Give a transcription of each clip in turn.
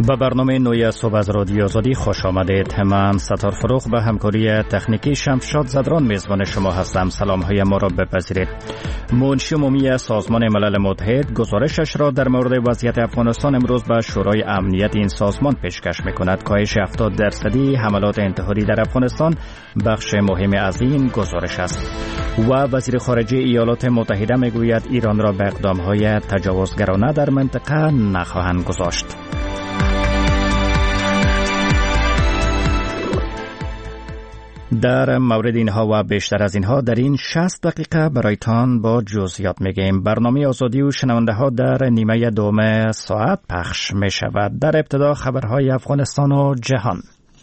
به برنامه نوی صبح از رادیو آزادی خوش آمدید. من ستار فروغ به همکاری تکنیکی شمشاد زدران میزبان شما هستم. سلام های ما را بپذیرید. منشی عمومی سازمان ملل متحد گزارشش را در مورد وضعیت افغانستان امروز به شورای امنیت این سازمان پیشکش می‌کند. کاهش 70% حملات انتحاری در افغانستان بخش مهمی از این گزارش است. و وزیر خارجه ایالات متحده میگوید ایران را به اقدام‌های تجاوزگرانه در منطقه نخواهند گذاشت. در مورد اینها و بیشتر از اینها در این 60 دقیقه برایتان با جزئیات میگیم. برنامه آزادی و شنونده ها در نیمه دوم ساعت پخش می شود. در ابتدا خبرهای افغانستان و جهان.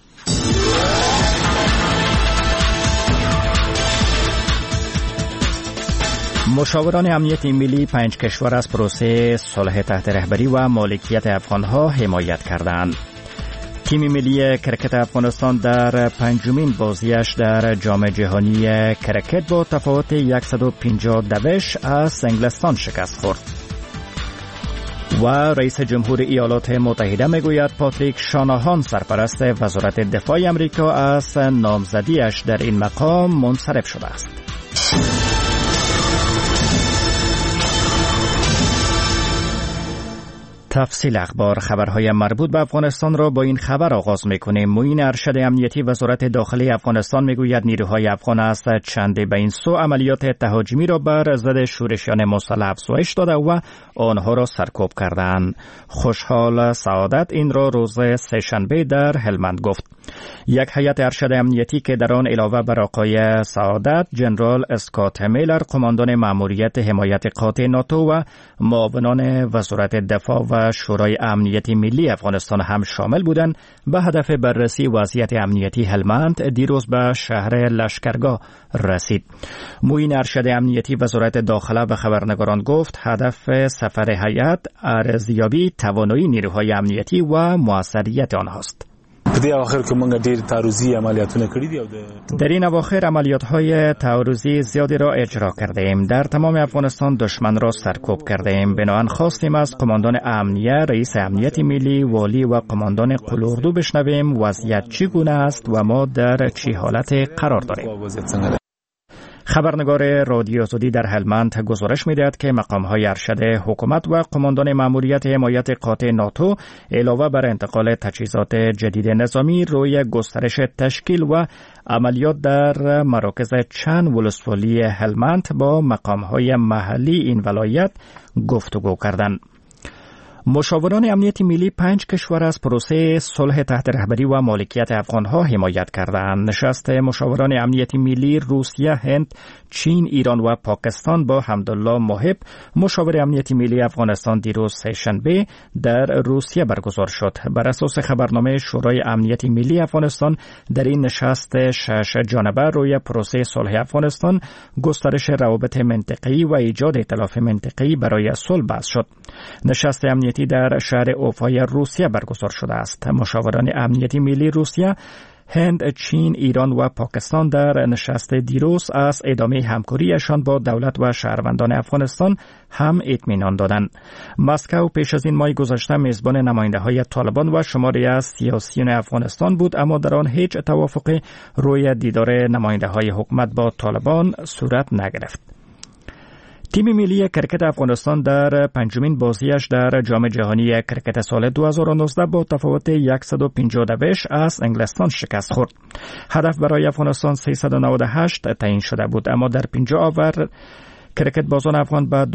مشاوران امنیتی ملی 5 کشور از پروسه صلح تحت رهبری و مالکیت افغانها حمایت کردند. تیم ملی کرکت افغانستان در پنجمین بازیش در جام جهانی کرکت با تفاوت 152 از انگلستان شکست خورد. و رئیس جمهور ایالات متحده میگوید پاتریک شاناهان سرپرست وزارت دفاع امریکا از نامزدیش در این مقام منصرف شده است. تفصیل اخبار. خبرهای مربوط به افغانستان را با این خبر آغاز میکنیم. معین ارشد امنیتی وزارت داخلی افغانستان میگوید نیروهای افغان از چند به این سو عملیات تهاجمی را بر ضد شورشیان مسلح افزایش داده و آنها را سرکوب کردند. خوشحال سعادت این را روز سه‌شنبه در هلمند گفت. یک هیئت ارشد امنیتی که در آن علاوه بر آقای سعادت جنرال اسکات میلر قماندان مأموریت حمایت قاطع ناتو و معاونان وزارت دفاع و شورای امنیتی ملی افغانستان هم شامل بودند به هدف بررسی وضعیت امنیتی هلمند دیروز به شهر لشکرگاه رسید. معین ارشد امنیتی وزارت داخله به خبرنگاران گفت هدف سفر هیئت ارزیابی توانایی نیروهای امنیتی و موثریت آنهاست. در این اواخر عملیات‌های تعرضی زیادی را اجرا کردیم. در تمام افغانستان دشمن را سرکوب کردیم. بنابراین خواستیم از قماندان امنیه، رئیس امنیت ملی، والی و قماندان قلوردو بشنویم وضعیت چگونه است و ما در چه حالت قرار داریم. خبرنگار رادیو آزادی در هلمند گزارش می‌دهد که مقام‌های ارشد حکومت و قماندان مأموریت حمایت قاطع ناتو علاوه بر انتقال تجهیزات جدید نظامی روی گسترش تشکیل و عملیات در مراکز چند ولسوالی هلمند با مقام‌های محلی این ولایت گفتگو کردند. مشاوران امنیتی ملی 5 کشور از پروسه صلح تحت رهبری و مالکیت افغانها حمایت کردند. نشست مشاوران امنیتی ملی روسیه، هند، چین، ایران و پاکستان با حمدالله محب مشاور امنیتی ملی افغانستان دیروز سه‌شنبه در روسیه برگزار شد. بر اساس خبرنامه شورای امنیتی ملی افغانستان در این نشست 6 جانبه روی پروسه صلح افغانستان، گسترش روابط منطقه‌ای و ایجاد ائتلاف منطقه‌ای برای صلح بحث شد. نشست امنیتی در شهر اوفای روسیه برگزار شده است. مشاوران امنیتی ملی روسیه، هند، چین، ایران و پاکستان در نشست دیروز از ادامه همکاریشان با دولت و شهروندان افغانستان هم اطمینان دادند. مسکو پیش از این ماه گذشته میزبان نماینده‌های طالبان و شماری از سیاسیون افغانستان بود، اما در آن هیچ توافقی روی دیدار نماینده‌های حکومت با طالبان صورت نگرفت. تیم ملی کرکت افغانستان در پنجمین بازیش در جام جهانی کرکت سال 2019 با تفاوت 152 از انگلستان شکست خورد. هدف برای افغانستان 398 تعیین شده بود، اما در 50 آور کرکت بازان افغان به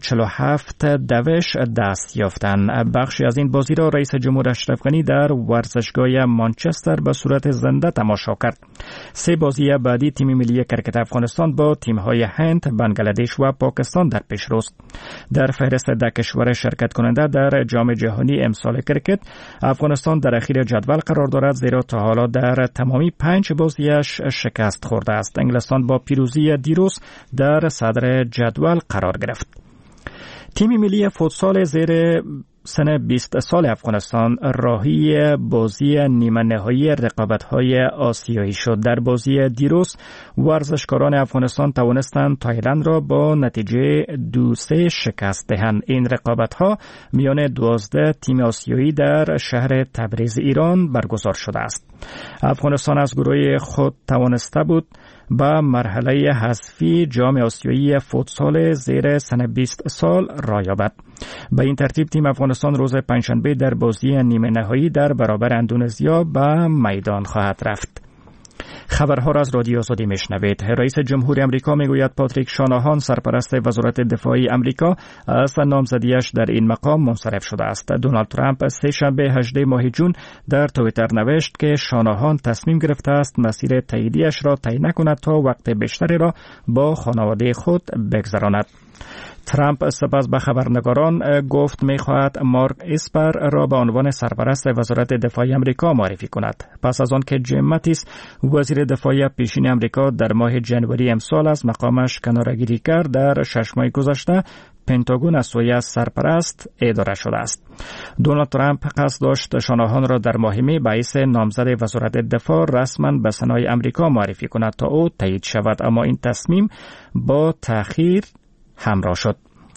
247 دوش دست یافتند. بخشی از این بازی را رئیس جمهور اشرف غنی در ورزشگاه مانچستر به صورت زنده تماشا کرد. 3 بازی بعدی تیم ملی کرکت افغانستان با تیم‌های هند، بنگلادش و پاکستان در پیشروست. در فهرست 10 کشور شرکت کننده در جام جهانی امسال کرکت، افغانستان در اخیر جدول قرار دارد، زیرا تا حالا در تمامی 5 بازیش شکست خورده است. انگلستان با پیروزی دیروز در صدر جدول قرار گرفت. تیم ملی فوتسال زیر سن 20 سال افغانستان راهی بازی نیمه نهایی رقابت‌های آسیایی شد. در بازی دیروز ورزشکاران افغانستان توانستند تایلند را با نتیجه 2-3 شکست دهند. این رقابت‌ها میان 12 تیم آسیایی در شهر تبریز ایران برگزار شده است. افغانستان از گروه خود توانسته بود با مرحله حذفی جام آسیایی فوتسال زیر سن 20 سال را یابد. به این ترتیب تیم افغانستان روز پنجشنبه در بازی نیمه نهایی در برابر اندونزیا به میدان خواهد رفت. خبرها را از رادیو آزادی میشنوید. رئیس جمهوری آمریکا میگوید پاتریک شاناهان سرپرست وزارت دفاعی آمریکا از نامزدیش در این مقام منصرف شده است. دونالد ترامپ سه شنبه 18 ماه جون در توییتر نوشت که شاناهان تصمیم گرفته است مسیر تاییدیش را طی نکند تا وقت بیشتری را با خانواده خود بگذراند. ترامپ سپس به خبرنگاران گفت می‌خواهد مارک اسپر را به عنوان سرپرست وزارت دفاع آمریکا معرفی کند. پس از آن که جیم ماتیس وزیر دفاع پیشین آمریکا در ماه ژانویه امسال از مقامش کناره‌گیری کرد، در 6 ماه گذشته پنتاگون از سوی سرپرست اداره شده است. دونالد ترامپ قصد داشت شاناهان را در ماه می به حیث نامزد وزارت دفاع رسما به سنای آمریکا معرفی کند تا او تایید شود، اما این تصمیم با تأخیر همراه شد.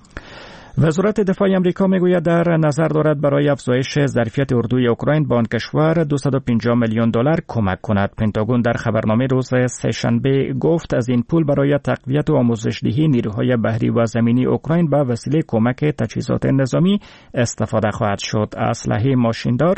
وزارت دفاع آمریکا میگوید در نظر دارد برای افزایش ظرفیت اردوی اوکراین به آن کشور $250 میلیون کمک کند. پنتاگون در خبرنامه روز سه‌شنبه گفت از این پول برای تقویت و آموزش‌دهی نیروهای بحری و زمینی اوکراین به وسیله کمک تجهیزات نظامی استفاده خواهد شد. اسلحه ماشیندار،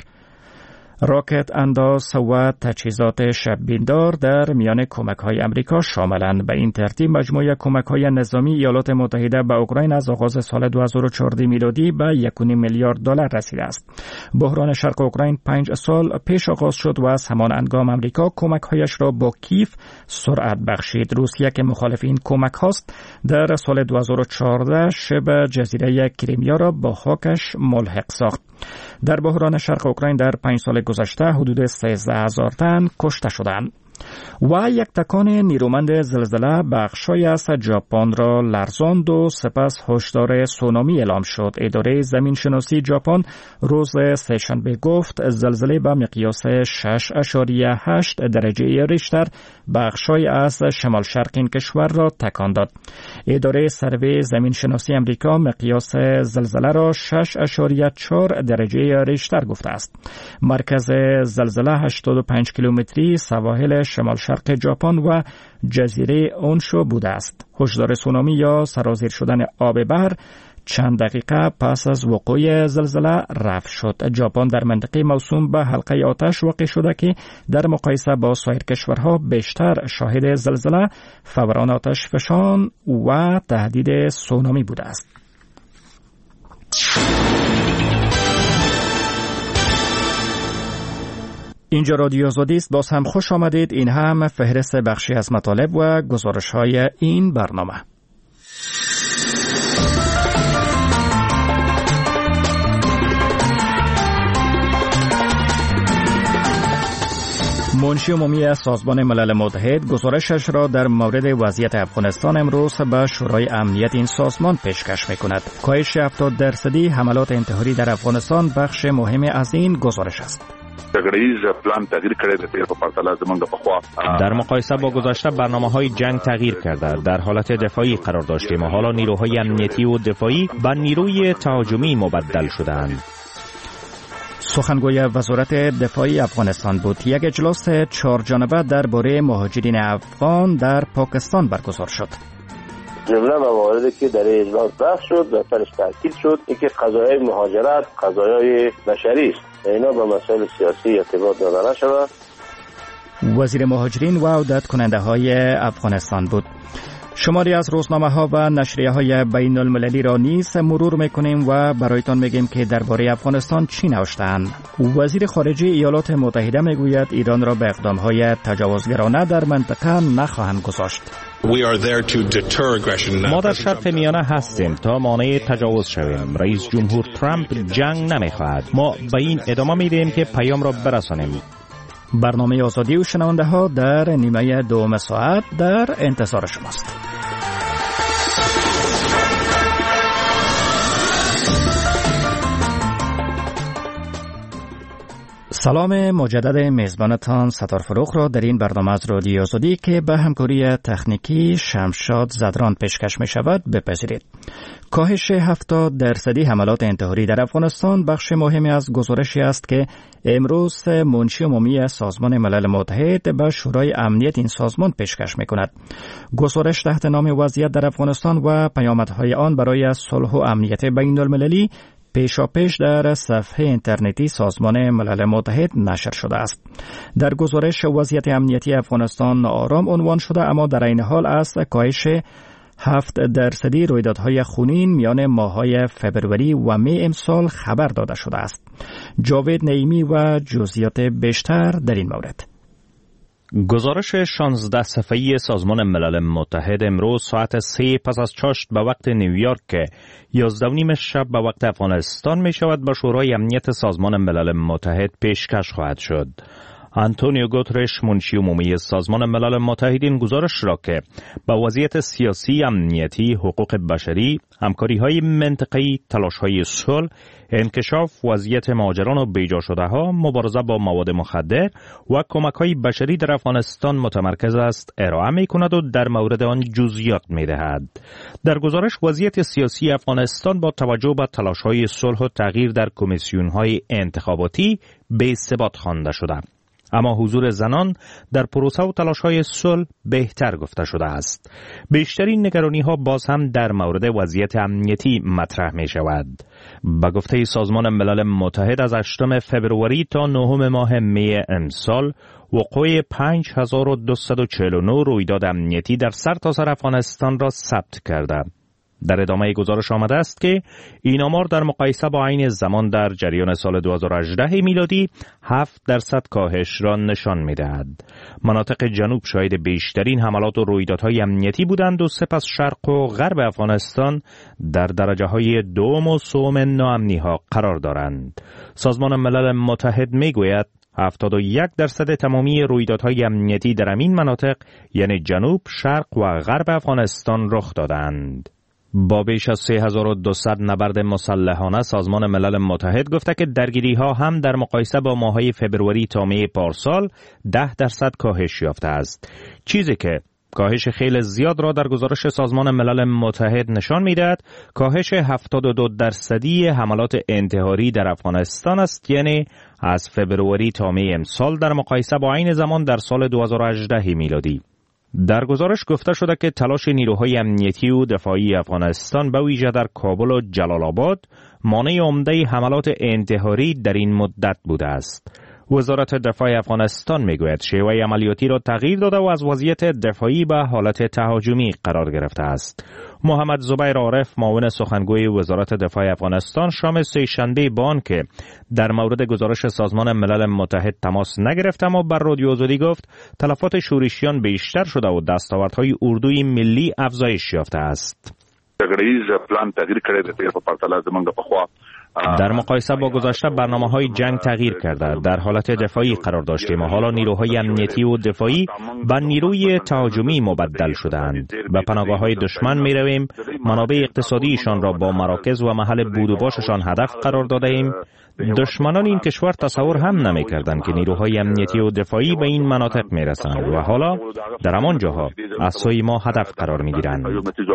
راکت انداز و تجهیزات شب‌بیندار در میان کمک‌های آمریکا شاملند. به این ترتیب مجموع کمک‌های نظامی ایالات متحده به اوکراین از آغاز سال 2014 میلادی به $1.5 میلیارد رسیده است. بحران شرق اوکراین 5 سال پیش آغاز شد و از همان هنگام آمریکا کمک‌هایش را با کیف سرعت بخشید. روسیه که مخالف این کمک‌هاست در سال 2014 شبه جزیره کریمیا را با خاکش ملحق ساخت. در بحران شرق اوکراین در 5 سال گذشته حدود 13,000 تن کشته شدند. و یک تکان نیرومند زلزله بخشای از ژاپن را لرزاند و سپس هشدار سونامی اعلام شد. اداره زمین شناسی ژاپن روز سه‌شنبه گفت زلزله به مقیاس 6.8 درجه ریشتر بخشای از شمال شرق این کشور را تکان داد. اداره سروی زمین شناسی آمریکا مقیاس زلزله را 6.4 درجه ریشتر گفته است. مرکز زلزله 85 کیلومتری سواحل شمال شرق ژاپن و جزیره اونشو بوده است. هشدار سونامی یا سرازیر شدن آب بحر چند دقیقه پس از وقوع زلزله رفع شد. ژاپن در منطقه موسوم به حلقه آتش واقع شده که در مقایسه با سایر کشورها بیشتر شاهد زلزله، فوران آتش فشان و تهدید سونامی بوده است. اینجا رادیو آزادی است. باز هم خوش آمدید. این هم فهرست بخشی از مطالب و گزارش‌های این برنامه. منشی عمومی سازمان ملل متحد گزارشش را در مورد وضعیت افغانستان امروز به شورای امنیت این سازمان پیشکش می‌کند. کاهش 70% حملات انتحاری در افغانستان بخش مهمی از این گزارش است. در مقایسه با گذشته برنامه‌های جنگ تغییر کرده. در حالت دفاعی قرار داشتیم و حالا نیروهای امنیتی و دفاعی به نیروی تهاجمی مبدل شدند. سخنگوی وزارت دفاعی افغانستان بود. یک اجلاس 4 جانبه درباره مهاجرین افغان در پاکستان برگزار شد. جمله مواردی که در اجلاس بحث شد و سرش تاکید شد اینکه قضایای مهاجرت قضایای بشری است. اینا به مسائل سیاسی ارتباط داده نشود. وزیر مهاجرین و عودت کننده های افغانستان بود. شماری از روزنامه‌ها و نشریه‌های بین المللی را نیز مرور می‌کنیم و برایتان میگیم که درباره افغانستان چی نوشته‌اند. وزیر خارجه ایالات متحده میگوید ایران را به اقدام‌های تجاوزگرانه در منطقه نخواهند گذاشت. ما در شرق میانه هستیم تا مانع تجاوز شویم. رئیس جمهور ترامپ جنگ نمی‌خواهد. ما به این ادامه میدیم که پیام را برسانیم. برنامه آزادی و شنونده ها در نیمه دوم ساعت در انتظار شماست. سلام مجدد میزبانتان ستار فروخ را در این برنامه از رادیو آزادی که به همکاری تکنیکی شمشاد زدران پیشکش می شود بپذیرید. کاهش 70% حملات انتحاری در افغانستان بخش مهمی از گزارشی است که امروز منشی عمومی سازمان ملل متحد به شورای امنیت این سازمان پیشکش می کند. گزارش تحت نام وضعیت در افغانستان و پیامدهای آن برای صلح و امنیت بین المللی پیشاپیش در صفحه اینترنتی سازمان ملل متحد نشر شده است. در گزارش وضعیت امنیتی افغانستان آرام عنوان شده، اما در این حال از کاهش 7% رویدادهای خونین میان ماه‌های فبروری و می امسال خبر داده شده است. جاوید نعیمی و جزئیات بیشتر در این مورد. گزارش 16 صفحه‌ای سازمان ملل متحد امروز ساعت 3 پس از چاشت به وقت نیویورک که 11:30 شب به وقت افغانستان می شود به شورای امنیت سازمان ملل متحد پیشکش خواهد شد. آنتونیو گوترش منشی عمومی سازمان ملل متحد این گزارش را که با وضعیت سیاسی، امنیتی، حقوق بشری، همکاری‌های منطقه‌ای، تلاش‌های صلح، انکشاف وضعیت مهاجران و بیجا شده‌ها، مبارزه با مواد مخدر و کمک‌های بشری در افغانستان متمرکز است ارائه می‌کند و در مورد آن جزئیات می‌دهد. در گزارش وضعیت سیاسی افغانستان با توجه به تلاش‌های صلح و تغییر در کمیسیون‌های انتخاباتی به ثبات خوانده شده. اما حضور زنان در پروسه و تلاش‌های صلح بهتر گفته شده است. بیشترین نگرانی‌ها باز هم در مورد وضعیت امنیتی مطرح می‌شود. به گفته سازمان ملل متحد از 8 فبروری تا 9 ماه می امسال وقوع 5249 رویداد امنیتی در سرتاسر افغانستان را ثبت کرده. در ادامه گزارش آمده است که این آمار در مقایسه با عین زمان در جریان سال 2018 میلادی 7% کاهش را نشان می‌دهد. مناطق جنوب شاهد بیشترین حملات و رویدادهای امنیتی بودند و سپس شرق و غرب افغانستان در درجه‌های دوم و سوم ناامنی‌ها قرار دارند. سازمان ملل متحد می‌گوید 71% تمامی رویدادهای امنیتی در این مناطق یعنی جنوب، شرق و غرب افغانستان رخ دادند. با بیش از 3200 نبرد مسلحانه سازمان ملل متحد گفته که درگیری‌ها هم در مقایسه با ماه‌های فبروری تا می پارسال 10% کاهش یافته است، چیزی که کاهش خیلی زیاد را در گزارش سازمان ملل متحد نشان می‌دهد. کاهش 72% حملات انتحاری در افغانستان است، یعنی از فبروری تا می امسال در مقایسه با عین زمان در سال 2018 میلادی. در گزارش گفته شده که تلاش نیروهای امنیتی و دفاعی افغانستان به ویژه در کابل و جلال آباد مانع عمده حملات انتحاری در این مدت بوده است. وزارت دفاع افغانستان میگوید شیوه عملیاتی را تغییر داده و از وضعیت دفاعی به حالت تهاجمی قرار گرفته است. محمد زبیر عارف معاون سخنگوی وزارت دفاع افغانستان شام سه‌شنبه بان که در مورد گزارش سازمان ملل متحد تماس نگرفت اما بر رادیو آزادی گفت تلفات شورشیان بیشتر شده و دستاوردهای اردوی ملی افزایش یافته است. در مقایسه با گذشته برنامه‌های جنگ تغییر کرده. در حالت دفاعی قرار داشتیم و حالا نیروهای امنیتی و دفاعی به نیروی تهاجمی مبدل شدند. به پناهگاه‌های دشمن می‌رویم، منابع اقتصادیشان را با مراکز و محل بود و باششان هدف قرار داده‌ایم. دشمنان این کشور تصور هم نمی‌کردند که نیروهای امنیتی و دفاعی به این مناطق می‌رسند و حالا در همان جاها از سوی ما هدف قرار می‌گیرند.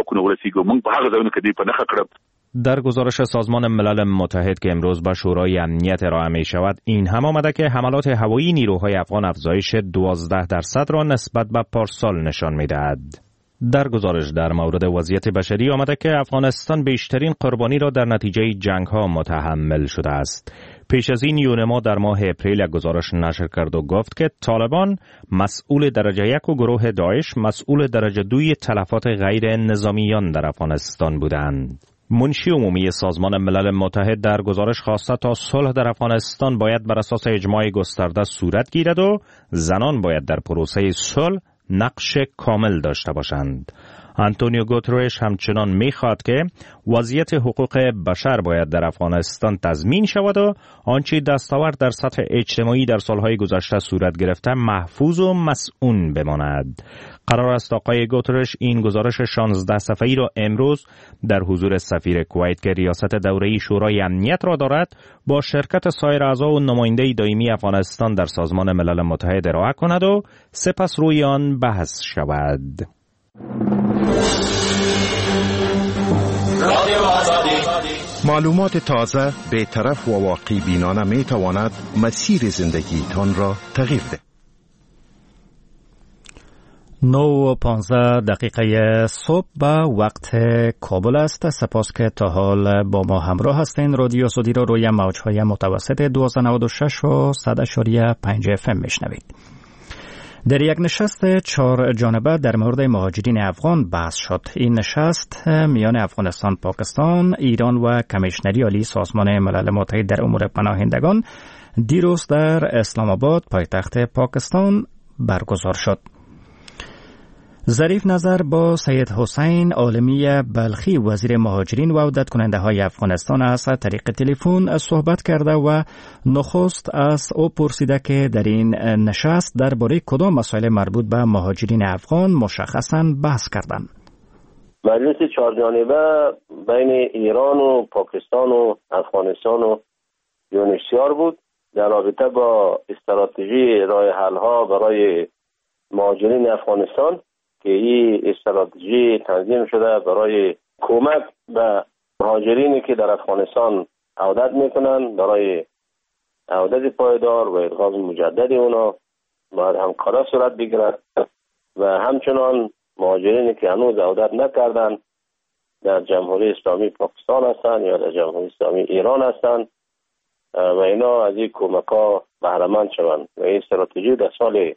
در گزارش سازمان ملل متحد که امروز به شورای امنیت ارائه می شود این هم آمده که حملات هوایی نیروهای افغان افزایش 12% را نسبت به پارسال نشان می دهد. در گزارش در مورد وضعیت بشری آمده که افغانستان بیشترین قربانی را در نتیجه جنگ ها متحمل شده است. پیش از این یونما در ماه اپریل گزارش نشر کرد و گفت که طالبان مسئول درجه 1 و گروه داعش مسئول درجه 2 تلفات غیر نظامیان در افغانستان بودند. منشی عمومی سازمان ملل متحد در گزارش خواسته تا صلح در افغانستان باید بر اساس اجماع گسترده صورت گیرد و زنان باید در پروسه صلح نقش کامل داشته باشند. آنتونیو گوترش همچنان می‌خواهد که وضعیت حقوق بشر باید در افغانستان تضمین شود و آنچه دستاورد در سطح اجتماعی در سالهای گذشته صورت گرفته محفوظ و مسئول بماند. قرار است آقای گوترش این گزارش 16 صفحه‌ای را امروز در حضور سفیر کویت که ریاست دوره‌ای شورای امنیت را دارد با شرکت سایر اعضا و نماینده دائمی افغانستان در سازمان ملل متحد ارائه کند و سپس روی آن بحث شود. معلومات تازه، بی‌طرف و واقعی بینانه می تواند مسیر زندگیتان را تغییر دهد. 9:15 صبح به وقت کابل است. سپاس که تا حال با ما همراه هستین. رادیو سودی را روی موج‌های متوسط 1296 و 100.5 FM میشنوید. در یک نشست 4 جانبه در مورد مهاجرین افغان بحث شد. این نشست میان افغانستان، پاکستان، ایران و کمیشنری عالی سازمان ملل متحد در امور پناهندگان دیروز در اسلام آباد پایتخت پاکستان برگزار شد. ظریف نظر با سید حسین عالمی بلخی وزیر مهاجرین و عودت کننده های افغانستان از طریق تلفن صحبت کرده و نخست از او پرسیده که در این نشست درباره کدام مسائل مربوط به مهاجرین افغان مشخصاً بحث کردند. مجلس 4 جانبه بین ایران و پاکستان و افغانستان و یونسیار بود در رابطه با استراتژی راه حل ها برای مهاجرین افغانستان که این استراتژی تنظیم شده برای کمک به مهاجرینی که در افغانستان عودت میکنن برای عودت پایدار و ادغام مجدد اونا باید همکاری صورت بگیرد و همچنان مهاجرینی که هنوز عودت نکردن در جمهوری اسلامی پاکستان هستند یا در جمهوری اسلامی ایران هستند و اینا از این کمک ها بهره مند شوند. و این استراتژی در سال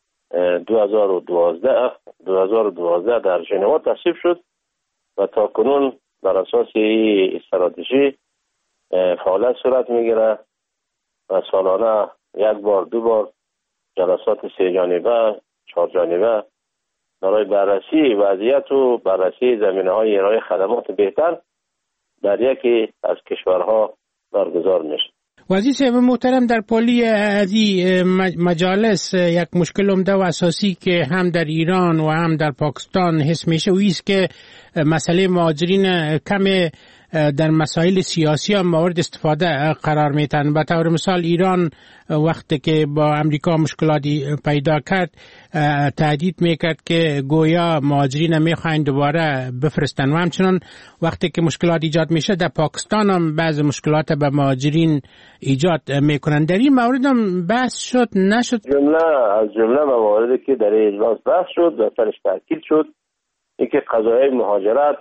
2012 در ژنو تصویب شد و تا کنون بر اساس این استراتژی فعالیت صورت میگیره و سالانه 1 بار 2 بار جلسات 3 جانبه 4 جانبه برای بررسی وضعیت و بررسی زمینه‌های ارائه خدمات بهتر در یکی از کشورها برگزار میشه. وزیر صاحب محترم، در پالی از این مجالس یک مشکل عمده و اساسی که هم در ایران و هم در پاکستان حس میشه و ایست که مسئله مهاجرین کم در مسائل سیاسی هم مورد استفاده قرار میتن. به طور مثال ایران وقتی که با امریکا مشکلاتی پیدا کرد تهدید میکرد که گویا مهاجرین میخواین دوباره بفرستن و همچنان وقتی که مشکلات ایجاد میشه در پاکستان هم بعض مشکلات به مهاجرین ایجاد میکنن. در این مورد هم بحث شد نشد؟ جمله مواردی که در اجلاس بحث شد و سرش تاکید شد اینکه قضایای مهاجرت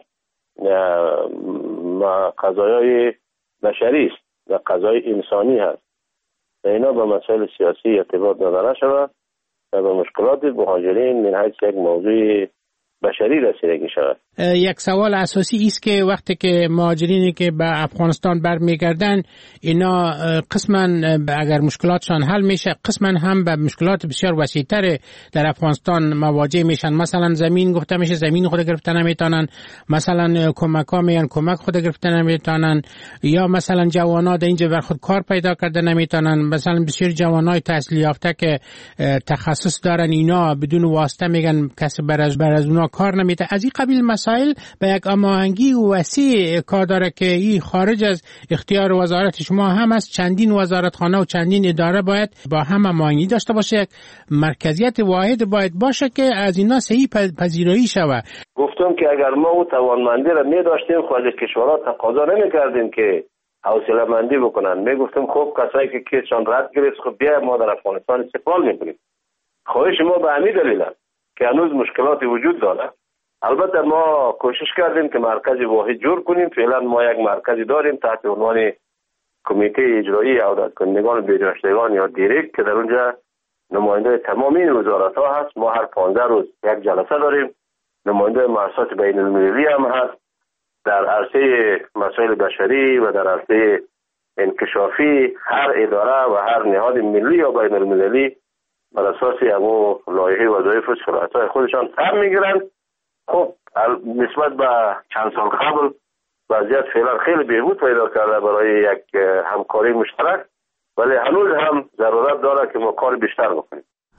قضایای بشری است و قضای انسانی هست و اینا به مسائل سیاسی ارتباط داده نشود و به مشکلات مهاجرین من حیث یک موضوع بشری رسیدگی شود. یک سوال اساسی است که وقتی که مهاجرینی که به افغانستان برمیگردن اینا قسما اگر مشکلاتشان حل میشه قسما هم به مشکلات بسیار وسیع‌تر در افغانستان مواجه میشن. مثلا زمین گفته میشه زمین خود گرفته نمیتونن، مثلا کمک‌ها میان کمک خود گرفته نمیتونن، یا مثلا جوانا در اینجا بر خود کار پیدا کرده نمیتونن. مثلا بسیار جوانای تحصیل یافته که تخصص دارن اینا بدون واسطه میگن کسی بر از اونا کار نمیده. از این قبیل مسائل به یک هماهنگی وسیع کار داره که این خارج از اختیار وزارت شما هم از چندین وزارتخانه و چندین اداره باید با هم هماهنگی داشته باشه. یک مرکزیت واحد باید باشه که از اینا صحیح پذیرایی شود. گفتم که اگر ما او توانمندی را می داشتیم خارج کشورها تقاضا نمی کردیم که حوصله مندی بکنن. می گفتیم خب کسایی که کیسشان رد گرفت خب بیا ما در افغانستان استقبال میکنیم. خواهش ما به همین دلیل است که هنوز مشکلاتی وجود داره. البته ما کوشش کردیم که مرکز واحد جور کنیم. فعلا ما یک مرکزی داریم تحت عنوان کمیته اجرایی عودت کنندگان و بازگشتگان یا دیرک که در اونجا نماینده تمامی وزارت‌ها هست. ما هر 15 روز یک جلسه داریم. نماینده مؤسسات بین المللی هم هست در عرصه مسائل بشری و در عرصه انکشافی. هر اداره و هر نهاد ملی یا بین المللی بر اساس همون لایحه وظایف و صلاحیت‌های خودشان فهم میگیرند. خب نسبت به چند سال قبل وضعیت فعلا خیلی بهبود پیدا کرده برای یک همکاری مشترک، ولی هنوز هم ضرورت داره که ما کار بیشتر بکنیم.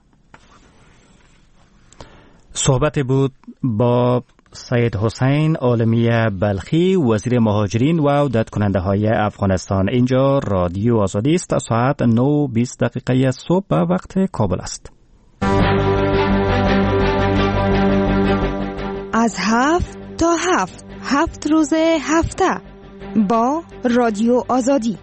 صحبت بود با سید حسین عالمی بلخی، وزیر مهاجرین و عودت کننده های افغانستان. اینجا رادیو آزادی است. ساعت 9:20 صبح به وقت کابل است. از 7 تا 7 روز هفته با رادیو آزادی.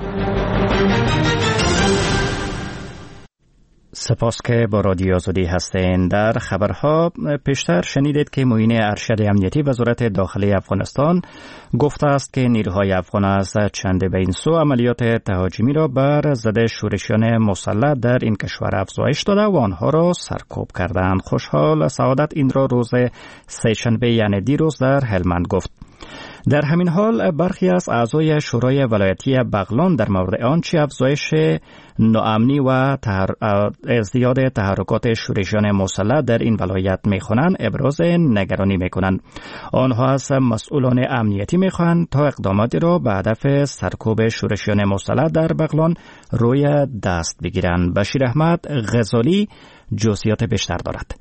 سپاس که با رادیو آزادی هستین. در خبرها پیشتر شنیدید که معین ارشد امنیتی وزارت داخلی افغانستان گفته است که نیروهای افغان از چند به این سو عملیات تهاجمی را بر ضد شورشیان مسلح در این کشور افزایش داده و آنها را سرکوب کردند. خوشحال سعادت این را روز سه‌شنبه یعنی دیروز در هلمند گفت. در همین حال برخی از اعضای شورای ولایتی بغلان در مورد آنچه افزایش ناامنی و ازدیاد تحرکات شورشیان مسلح در این ولایت می‌خوانند ابراز نگرانی می‌کنند. آنها از مسئولان امنیتی می‌خواهند تا اقداماتی را به هدف سرکوب شورشیان مسلح در بغلان روی دست بگیرند. بشیر احمد غزالی جزئیات بیشتر دارد.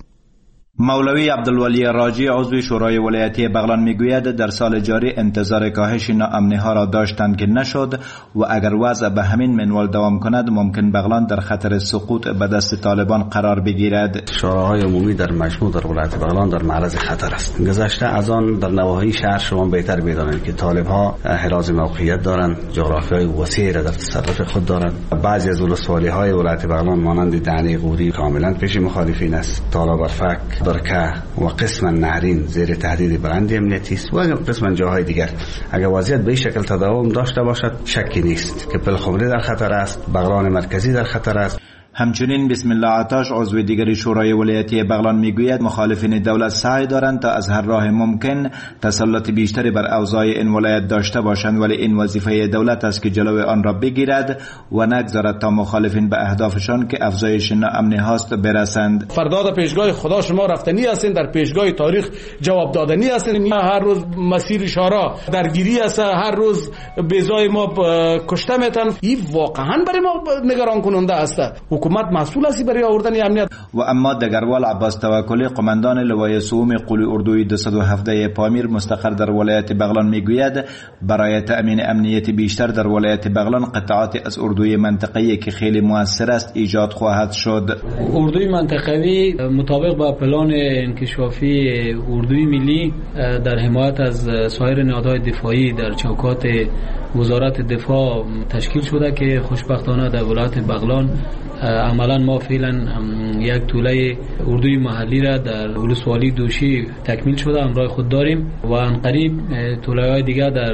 مولوی عبدالولی راجی عضو شورای ولایتی بغلان میگوید در سال جاری انتظار کاهش ناامنی ها را داشتند که نشد و اگر وضع به همین منوال دوام کند ممکن بغلان در خطر سقوط به دست طالبان قرار بگیرد. شوراهای عمومی در مجموع در ولایت بغلان در معرض خطر است. گذشته از آن در نواحی شهر شما بهتر می‌دانید که طالب ها حراز موقعیت دارند، جغرافیای وسیعی را در تصرف خود دارند. بعضی از ولسوالی های ولایت بغلان مانند دهنی قوری کاملا پیش مخالفین است. طالب‌فک برکه و قسم نهرین زیر تهدید بلند امنیتی است و قسم جاهای دیگر. اگر وضعیت به این شکل تداوم داشته باشد شکی نیست که پلخمری در خطر است، بغلان مرکزی در خطر است. همچنین بسم الله عطاش عضو دیگری شورای ولایتی بغلان میگوید مخالفین دولت سعی دارند تا از هر راه ممکن تسلط بیشتری بر اوضاع این ولایت داشته باشند، ولی این وظیفه دولت است که جلوی آن را بگیرد و نگذارد تا مخالفین به اهدافشان که افزایش ناامنی هاست برسند. فردا در پیشگاه خدا شما رفتنی هستین، در پیشگاه تاریخ جواب دادنی هستین. هر روز مسیر شورا درگیری است، هر روز بیزای ما کشته میتن. این واقعا برای ما نگران کننده است. حکومت مسئول است برای آوردن امنیت. و اما دگروال عباس توکلی قماندان لوای سوم قولی اردوی 217 پامیر مستقر در ولایت بغلان میگوید برای تأمین امنیت بیشتر در ولایت بغلان قطعات از اردوی منطقه‌ای که خیلی موثر است ایجاد خواهد شد. اردوی منطقه‌ای مطابق با پلان انکشافی اردوی ملی در حمایت از سایر نهادهای دفاعی در چوکات وزارت دفاع تشکیل شده که خوشبختانه در ولایت بغلان عملا ما فعلا یک توله اردوی محلی را در ولسوالی دوشی تکمیل شده همراه خود داریم و ان قریب توله های دیگر در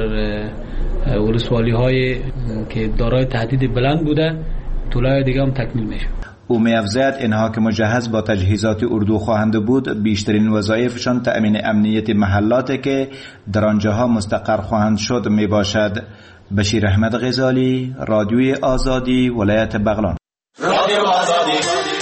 ولسوالی های که دارای تهدید بلند بوده توله های دیگر هم تکمیل میشه. او می‌افزاید اینها که مجهز با تجهیزات اردو خواهند بود بیشترین وظایفشان تأمین امنیت محلات که در آنجاها مستقر خواهند شد می باشد. بشیر احمد غزالی، رادیوی آزادی، ولایت بغلان. رادیو آزادی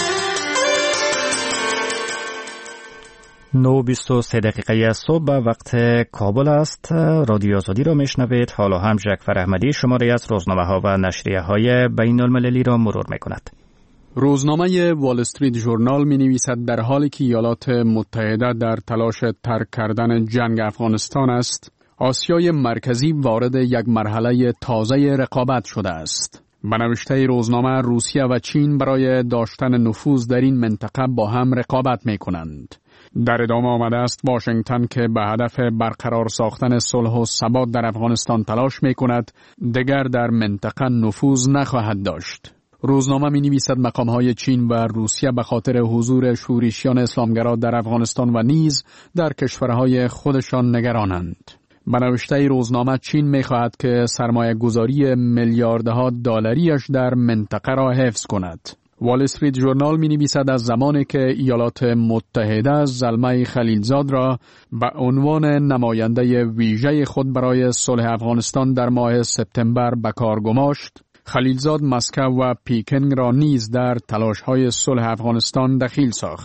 9:23 صبح وقت کابل است. رادیو آزادی را میشنوید. حالا هم جعفر احمدی شماره از روزنامه‌ها و نشریه‌های بین‌المللی را مرور می‌کند. روزنامه وال استریت ژورنال می‌نویسد در حالی که ایالات متحده در تلاش ترک کردن جنگ افغانستان است، آسیای مرکزی وارد یک مرحله تازه رقابت شده است. به نوشته روزنامه روسیه و چین برای داشتن نفوذ در این منطقه با هم رقابت می‌کنند. در ادامه آمده است واشنگتن که به هدف برقرار ساختن صلح و ثبات در افغانستان تلاش می‌کند، دیگر در منطقه نفوذ نخواهد داشت. روزنامه می‌نویسد مقام‌های چین و روسیه به خاطر حضور شورشیان اسلامگرا در افغانستان و نیز در کشورهای خودشان نگرانند. به نوشته روزنامه چین می‌خواهد که سرمایه گذاری میلیاردها دلاریش در منطقه را حفظ کند. وال استریت ژورنال می‌نویسد از زمانی که ایالات متحده زلمه خلیلزاد را به عنوان نماینده ویژه خود برای صلح افغانستان در ماه سپتامبر به کار گماشت، خلیلزاد مسکو و پیکینگ را نیز در تلاش‌های صلح افغانستان دخیل ساخت.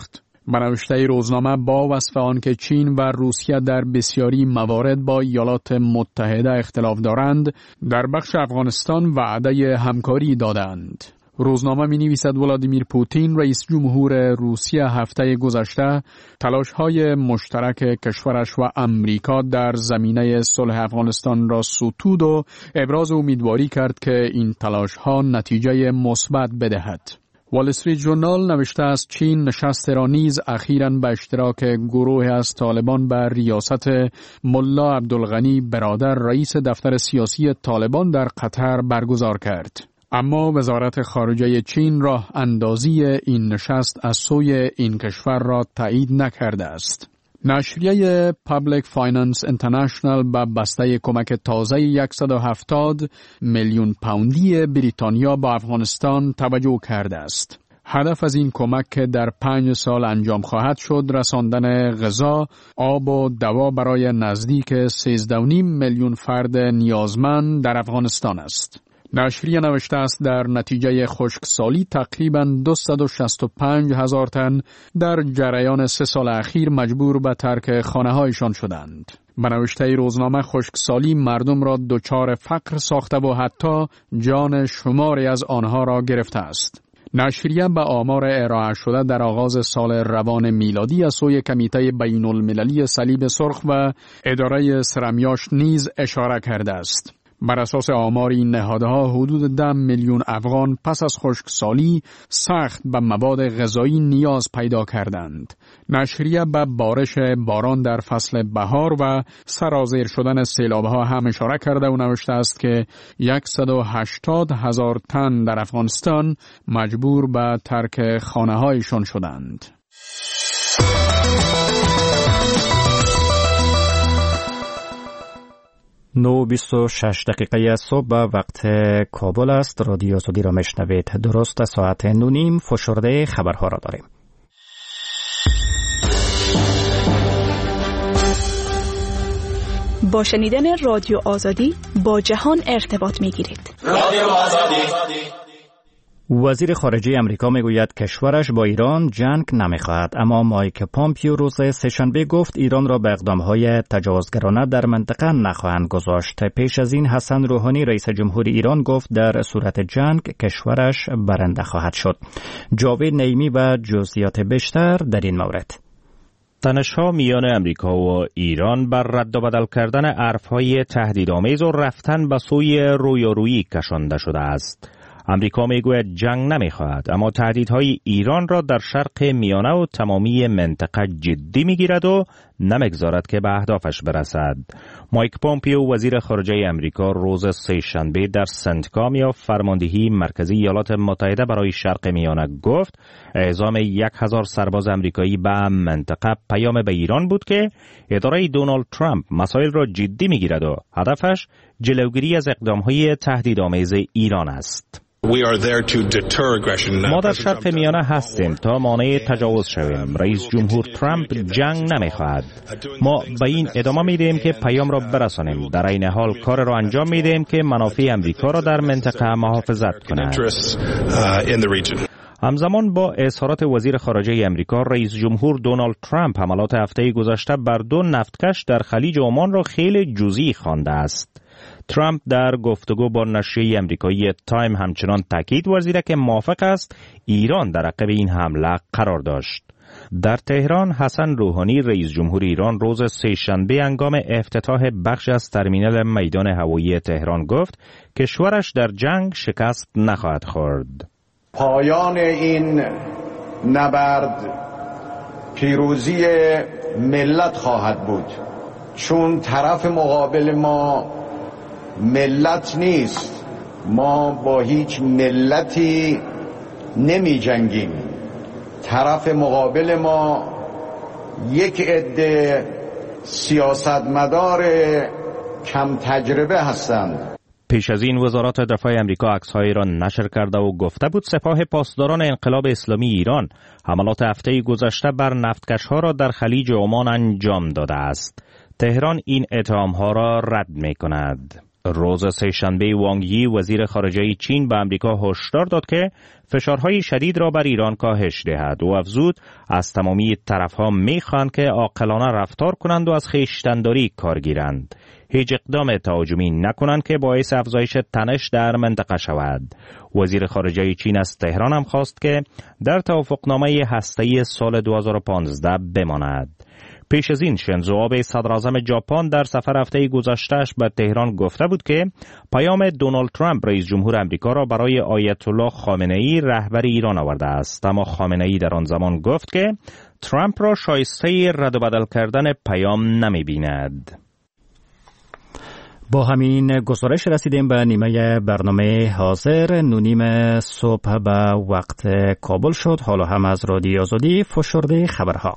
به نوشته روزنامه با وصف آن که چین و روسیه در بسیاری موارد با ایالات متحده اختلاف دارند، در بخش افغانستان وعده همکاری دادند. روزنامه می نویسد ولادیمیر پوتین رئیس جمهور روسیه هفته گذشته تلاش‌های مشترک کشورش و امریکا در زمینه صلح افغانستان را ستود و ابراز امیدواری کرد که این تلاش‌ها نتیجه مثبت بدهد. وال استریت ژورنال نوشته است چین نشست را نیز اخیراً به اشتراک گروه از طالبان به ریاست ملا عبدالغنی برادر رئیس دفتر سیاسی طالبان در قطر برگزار کرد. اما وزارت خارجه چین راه اندازی این نشست از سوی این کشور را تایید نکرده است. نشریه Public Finance International به بسته کمک تازه 170 میلیون پوندی بریتانیا به افغانستان توجه کرده است. هدف از این کمک که در 5 سال انجام خواهد شد رساندن غذا، آب و دوا برای نزدیک 13.5 میلیون فرد نیازمند در افغانستان است. نشریه نوشته است در نتیجه خشکسالی تقریباً 265,000 تن در جریان 3 سال اخیر مجبور به ترک خانه‌هایشان شدند. به نوشته روزنامه خشکسالی مردم را دچار فقر ساخته و حتی جان شماری از آنها را گرفته است. نشریه به آمار ارائه شده در آغاز سال روان میلادی از سوی کمیته بین المللی صلیب سرخ و اداره سرمیاش نیز اشاره کرده است. بر اساس آمار این نهادها حدود 10 میلیون افغان پس از خشکسالی سخت به مواد غذایی نیاز پیدا کردند. نشریه به بارش باران در فصل بهار و سرازیر شدن سیلابها هم اشاره کرده و نوشته است که 180,000 تن در افغانستان مجبور به ترک خانه‌هایشان شدند. 9:26 دقیقه صبح به وقت کابل است. رادیو آزادی را میشنوید. درست ساعت 9:30 فشرده خبرها را داریم. با شنیدن رادیو آزادی با جهان ارتباط میگیرید. رادیو آزادی. وزیر خارجه امریکا میگوید کشورش با ایران جنگ نمیخواهد، اما مایک پامپیو روز سه‌شنبه گفت ایران را به اقدامهای تجاوزگرانه در منطقه نخواهند گذاشت. پیش از این حسن روحانی رئیس جمهور ایران گفت در صورت جنگ کشورش برنده خواهد شد. جاوید نعیمی و جزئیات بیشتر در این مورد. تنش‌ها میان امریکا و ایران بر رد و بدل کردن حرف‌های تهدیدآمیز و رفتن به سوی رویارویی کشانده شده است. امریکا میگوید جنگ نمیخواهد، اما تهدیدهای ایران را در شرق میانه و تمامی منطقه جدی میگیرد و نمیگذارد که به اهدافش برسد. مایک پامپیو وزیر خارجه امریکا روز سه‌شنبه در سنت کامیا فرماندهی مرکزی ایالات متحده برای شرق میانه گفت اعزام 1,000 سرباز امریکایی به منطقه پیام به ایران بود که اداره دونالد ترامپ مسائل را جدی میگیرد و هدفش جلوگیری از اقدامهای تهدیدآمیز ایران است. ما در شرق میانه هستیم تا مانع تجاوز شویم. رئیس جمهور ترامپ جنگ نمیخواهد. ما به این ادامه میدیم که پیام را برسانیم. در این حال کار را انجام میدیم که منافع امریکا را در منطقه محافظت کند. همزمان با اظهارات وزیر خارجه امریکا، رئیس جمهور دونالد ترامپ حملات هفته گذشته بر 2 نفتکش در خلیج عمان را خیلی جزئی خوانده است. ترامپ در گفتگو با نشریه امریکایی تایم همچنان تاکید ورزیده که موافق است ایران در عقب این حمله قرار داشت. در تهران حسن روحانی رئیس جمهور ایران روز سه‌شنبه هنگام افتتاح بخش از ترمینال میدان هوایی تهران گفت کشورش در جنگ شکست نخواهد خورد. پایان این نبرد پیروزی ملت خواهد بود، چون طرف مقابل ما ملت نیست. ما با هیچ ملتی نمی جنگیم. طرف مقابل ما یک عده سیاستمدار کم تجربه هستند. پیش از این وزارت دفاع امریکا عکس‌هایی را نشر کرده و گفته بود سپاه پاسداران انقلاب اسلامی ایران حملات هفته گذشته بر نفتکش‌ها را در خلیج عمان انجام داده است. تهران این اتهام‌ها را رد می‌کند. روز سه‌شنبه وانگ یی وزیر خارجه چین به امریکا هشدار داد که فشارهای شدید را بر ایران کاهش دهد و افزود از تمامی طرفها می‌خواهند که عاقلانه رفتار کنند و از خویشتن‌داری کار گیرند. هیچ اقدام تهاجمی نکنند که باعث افزایش تنش در منطقه شود. وزیر خارجه چین از تهران هم خواست که در توافقنامه هسته‌ای سال 2015 بماند. پیش از این شینزو آبه صدراعظم ژاپن در سفر هفته گذشته‌اش به تهران گفته بود که پیام دونالد ترامپ رئیس جمهور آمریکا را برای آیت الله خامنه‌ای رهبر ایران آورده است، اما خامنه‌ای در آن زمان گفت که ترامپ را شایسته رد و بدل کردن پیام نمی‌بیند. با همین گزارش رسیدیم به نیمه برنامه حاضر. 9:30 صبح به وقت کابل شد. حالا هم از رادیو آزادی فشرده خبرها.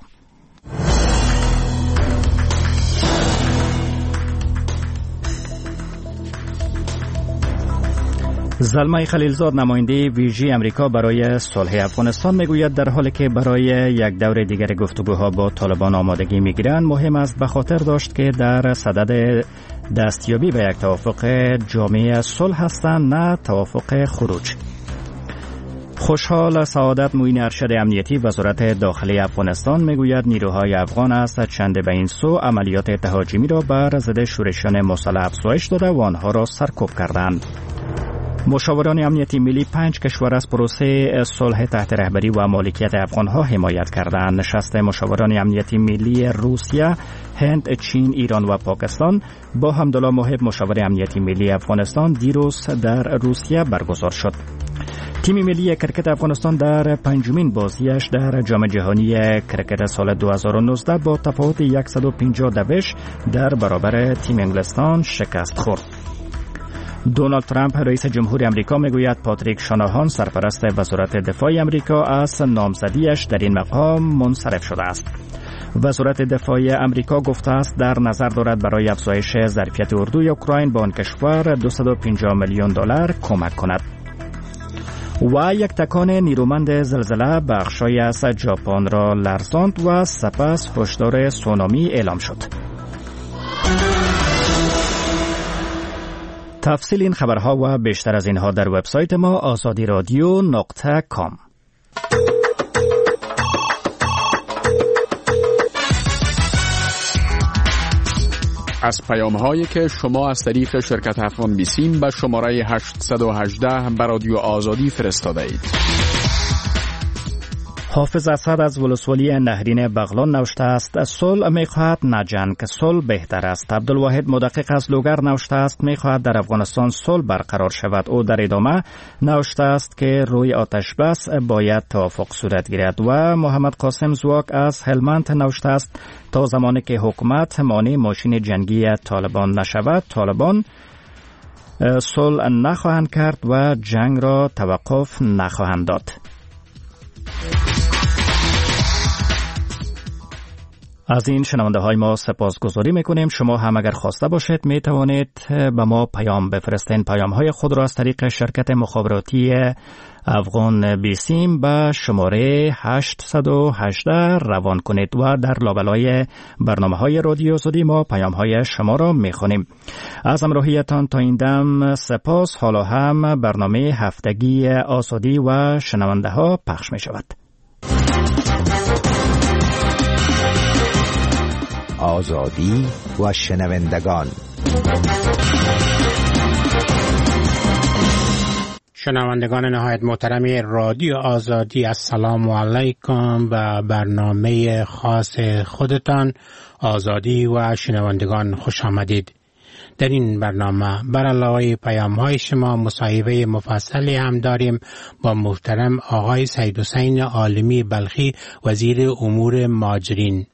زلمه خلیلزاد نماینده ویژه امریکا برای صلح افغانستان میگوید در حالی که برای یک دور دیگر گفتگوها با طالبان آمادگی میگیرند، مهم است به خاطر داشت که در صدد دستیابی به یک توافق جامع صلح هستند، نه توافق خروج. خوشحال سعادت معین ارشد امنیتی وزارت داخلی افغانستان میگوید نیروهای افغان از چند به این سو عملیات تهاجمی را بر ضد شورشیان مسلح افزایش داده و آنها را سرکوب کردند. مشاوران امنیتی ملی 5 کشور از پروسه صلح تحت رهبری و مالکیت افغانها حمایت کردند. نشست مشاوران امنیتی ملی روسیه، هند، چین، ایران و پاکستان با حمدالله محب مشاور امنیتی ملی افغانستان دیروز در روسیه برگزار شد. تیم ملی کرکت افغانستان در 5مین بازیش در جام جهانی کرکت سال 2019 با تفاوت 150 در برابر تیم انگلستان شکست خورد. دونالد ترامپ رئیس جمهور امریکا میگوید پاتریک شاناهان سرپرست وزارت دفاع امریکا از نامزدیش در این مقام منصرف شده است. وزارت دفاع امریکا گفته است در نظر دارد برای افزایش ظرفیت اردوی اوکراین به آن کشور $250 میلیون کمک کند. و یک تکان نیرومند زلزله بخشای از ژاپن را لرزاند و سپس هشدار سونامی اعلام شد. تفصیل این خبرها و بیشتر از اینها در وبسایت ما azadiradio.com. از پیام‌هایی که شما از طریق شرکت افغان بیسیم به شماره 818 به رادیو آزادی فرستاده اید. حافظ اسد از ولسوالی نهرین بغلان نوشته است صلح می‌خواهد نه جنگ، صلح بهتر است. عبدالواحد مدقق از لوگر نوشته است می‌خواهد در افغانستان صلح برقرار شود. او در ادامه نوشته است که روی آتش بس باید توافق صورت گیرد. و محمد قاسم زواک از هلمند نوشته است تا زمانی که حکومت مانع ماشین جنگی طالبان نشود، طالبان صلح نخواهند کرد و جنگ را توقف نخواهند داد. از این شنونده های ما سپاسگزاری میکنیم. شما هم اگر خواسته باشید می توانید به ما پیام بفرستین. پیام های خود را از طریق شرکت مخابراتی افغان بیسیم به شماره 818 روان کنید و در لابلای برنامه های رادیو آزادی ما پیام های شما را میخونیم. از همراهیتان تا این دم سپاس. حالا هم برنامه هفتگی آزادی و شنونده ها پخش می شود. آزادی و شنوندگان. شنوندگان نهایت محترم رادیو آزادی، السلام علیکم. و برنامه خاص خودتان آزادی و شنوندگان خوش آمدید. در این برنامه بر علاوه پیام‌های شما مصاحبه مفصلی هم داریم با محترم آقای سید حسین عالمی بلخی، وزیر امور مهاجرین.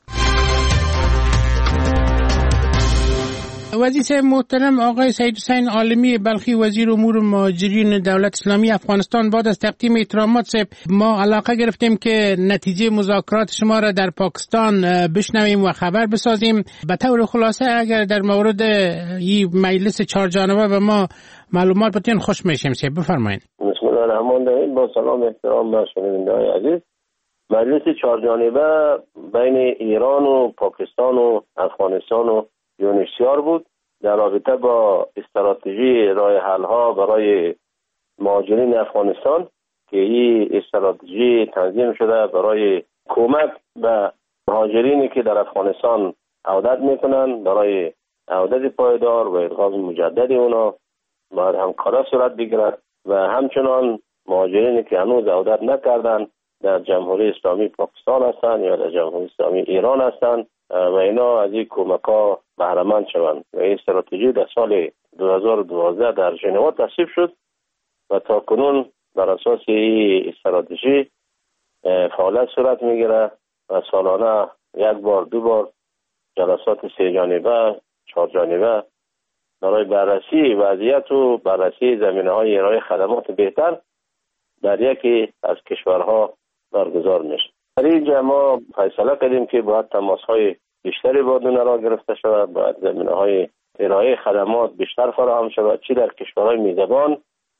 وزیر محترم آقای سید حسین عالمی بلخی، وزیر امور مهاجرین دولت اسلامی افغانستان، بعد از تقدیم احترامات ما علاقه گرفتیم که نتیجه مذاکرات شما را در پاکستان بشنویم و خبر بسازیم. به طور خلاصه اگر در مورد این مجلس 4 جانبه به ما معلومات بدین خوش میشیم. بفرمایید. بسم الله الرحمن الرحیم. با سلام احترام به شنوندگان عزیز. مجلس 4 جانبه بین ایران و پاکستان و افغانستان و یونسیار بود در رابطه با استراتژی راه حل ها برای مهاجرین افغانستان که این استراتژی تنظیم شده برای کمک به مهاجرینی که در افغانستان عودت میکنن، برای عودت پایدار و ادغام مجدد اونا باید همکاری صورت بگیرد و همچنان مهاجرینی که هنوز عودت نکردن در جمهوری اسلامی پاکستان هستند یا در جمهوری اسلامی ایران هستند و اینا از این کمک ها بهره مند شوند. و این استراتژی در سال 2012 در ژنو تصویب شد و تا کنون بر اساس این استراتژی فعالیت صورت میگیره و سالانه یک بار دو بار جلسات 3 جانبه 4 جانبه برای بررسی وضعیت و بررسی زمینه‌های ارائه خدمات بهتر در یکی از کشورها برگزار میشه. در اینجا ما فیصله کردیم که باید تماس‌های بیشتری با دونرها گرفته شود، باید زمینه‌های ارائه خدمات بیشتر فراهم شود، چی در کشورهای میزبان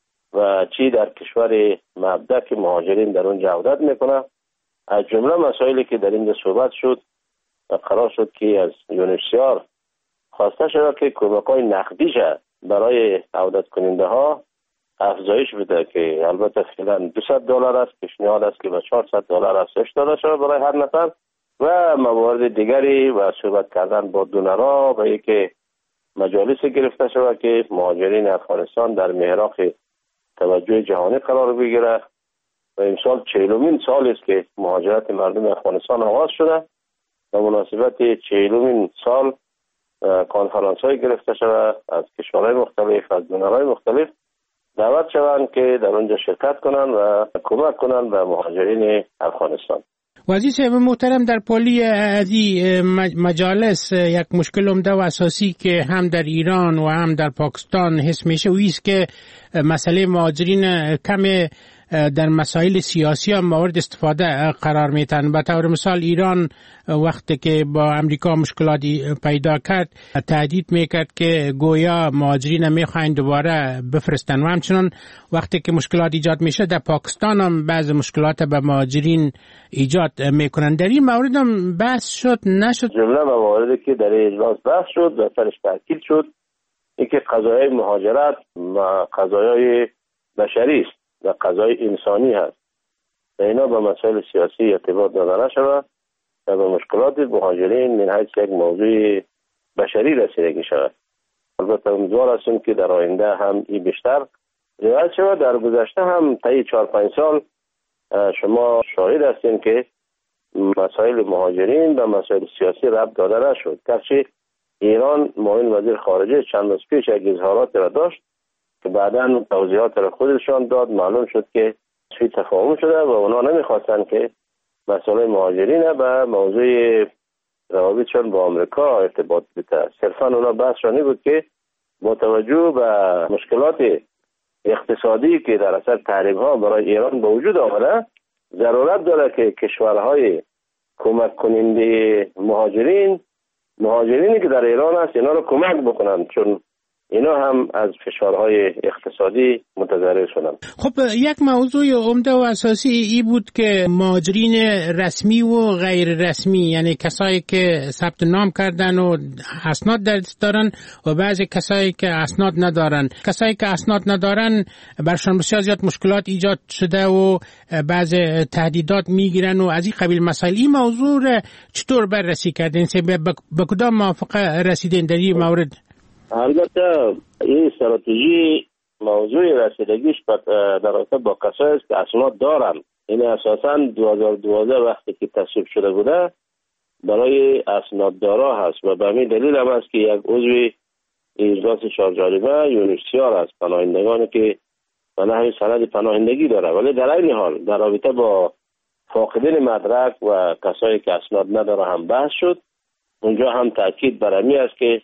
و چی در کشور مبدأ که مهاجرین در اونجا عودت میکنه. از جمله مسائلی که در اینجا صحبت شد و قرار شد که از یونیسیار خواسته شد که کمک‌های نقدیش برای عودت کننده ها افزایش بده که البته فعلا $200 است، پیشنهاد است که به $400 افزایش داده شود برای هر نفر و موارد دیگری و صحبت کردن با دونرها و یکی مجالسی گرفته شود که مهاجرین افغانستان در محراق توجه جهانی قرار بگیره و امسال 40مین سال است که مهاجرت مردم افغانستان آغاز شده و مناسبت 40مین سال کنفرانس های گرفته شده از کشورهای مختلف، از دونرهای مختلف دعوت شوند که در اونجا شرکت کنند و کمک کنند به مهاجرین افغانستان. وزیر صاحب محترم، در پالی از این مجالس یک مشکل عمده و اساسی که هم در ایران و هم در پاکستان حس میشه و ایست که مسئله مهاجرین کم در مسائل سیاسی هم مورد استفاده قرار میتن. به طور مثال ایران وقتی که با امریکا مشکلاتی پیدا کرد تهدید میکرد که گویا مهاجرین میخواین دوباره بفرستن و همچنان وقتی که مشکلات ایجاد میشه در پاکستان هم بعض مشکلات به مهاجرین ایجاد میکنن. در این مورد هم بحث شد نشد؟ جمله مواردی که در اجلاس بحث شد و سرش تاکید شد اینکه قضایای مهاجرت و قضایای بشری است و قضای انسانی هست و اینا به مسائل سیاسی ارتباط داده نشود و به مشکلات مهاجرین من حیث یک موضوع بشری رسیدگی شود. البته امیدوار هستیم که در آینده هم این بیشتر رعایت شود. در گذشته هم طی 4-5 سال شما شاهد هستین که مسائل مهاجرین به مسائل سیاسی ربط داده نشد. گرچه ایران معاون وزیر خارجه چند روز پیش یک اظهارات را داشت که بعداً توضیحات را خودشان داد، معلوم شد که سوء تفاهم شده و اونا نمیخواستن که مسئله مهاجرین به موضوع روابطشان با آمریکا ارتباط بده. صرفاً اونا بحثشان این بود که با توجه به مشکلات اقتصادی که در اثر تحریم‌ها برای ایران به وجود آمده ضرورت داره که کشورهای کمک کننده مهاجرینی که در ایران هست اینا رو کمک بکنن، چون اینا هم از فشارهای اقتصادی متضرر شدن. خب یک موضوع عمده و اساسی ای بود که مهاجرین رسمی و غیر رسمی، یعنی کسایی که ثبت نام کردن و اسناد دارن و بعضی کسایی که اسناد ندارن. کسایی که اسناد ندارن برشان بسیار زیاد مشکلات ایجاد شده و بعضی تهدیدات میگیرن و از این قبیل مسائل. این موضوع چطور بررسی کردین؟ به کدام موافقه رسیدین در این مورد؟ البته این استراتژی موضوع رسیدگیش در رابطه با کسایی است که اسناد دارن. این اساساً 2012 وقتی که تصویب شده بوده برای اسناددارا هست و به همین دلیل هم است که یک عضو اجلاس 4 جانبه یونیسیار است، پناهندگانی که به نحو سند پناهندگی داره. ولی در این حال در رابطه با فاقدین مدرک و کسایی که اسناد نداره هم بحث شد. اونجا هم تاکید بر همین است که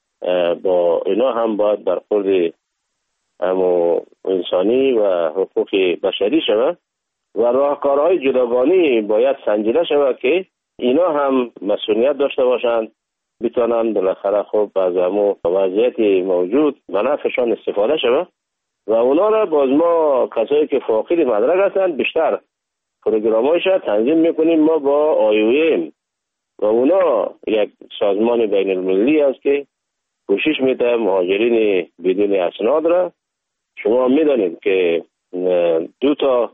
با اینا هم باید برخورد انسانی و حقوق بشری شود و راهکارهای جداگانه باید سنجیده شود که اینا هم مسئولیت داشته باشند، بتوانند بالاخره خوب از وضعیت موجود به نفعشان استفاده شود و اونا را باز ما کسایی که فاقد مدرک هستند بیشتر پروگرامایش تنظیم میکنیم. ما با IOM و اونا یک سازمان بین المللی است که کوشش میده مهاجرین بدون اسناد را. شما میدانید که 2 تا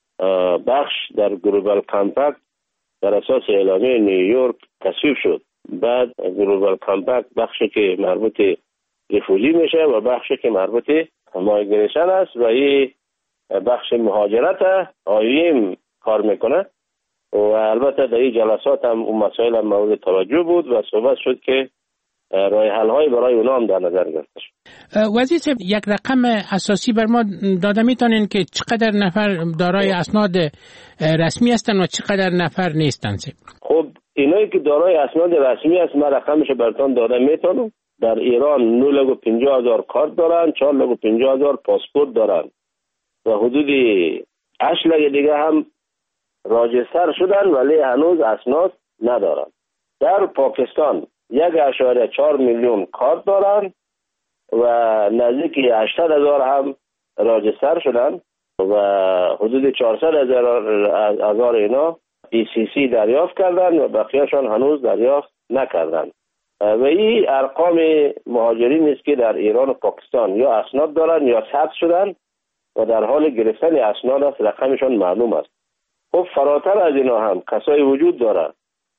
بخش در گلوبال کامپکت در اساس اعلامیه نیویورک تصویب شد. بعد گلوبال کامپکت بخشی که مربوط رفوجی میشه و بخشی که مربوط مایگریشن است و این بخش مهاجرت آیویم کار میکنه و البته در این جلسات هم اون مسائل هم مورد توجه بود و صحبت شد که راه حل های برای اونا هم در نظر گرفته شد. وزیر صاحب، یک رقم اساسی بر ما داده میتونین که چقدر نفر دارای اسناد رسمی هستن و چقدر نفر نیستن؟ خب اینایی که دارای اسناد رسمی است من رقمش براتون داده میتونم. در ایران 950,000 کارت دارن، 450,000 پاسپورت دارن و حدود 8 لک دیگه هم راجستر شدن ولی هنوز اسناد ندارن. در پاکستان 1.4 میلیون کارت دارن و نزدیک 800,000 هم راجستر شدن و حدود 400,000 اینا ECC دریافت کردن و بقیهشان هنوز دریافت نکردن. و این ارقام مهاجرین است که در ایران و پاکستان یا اسناد دارن یا ثبت شدن و در حال گرفتن اسناد است. رقمشان معلوم است. خب فراتر از اینا هم کسایی وجود دارن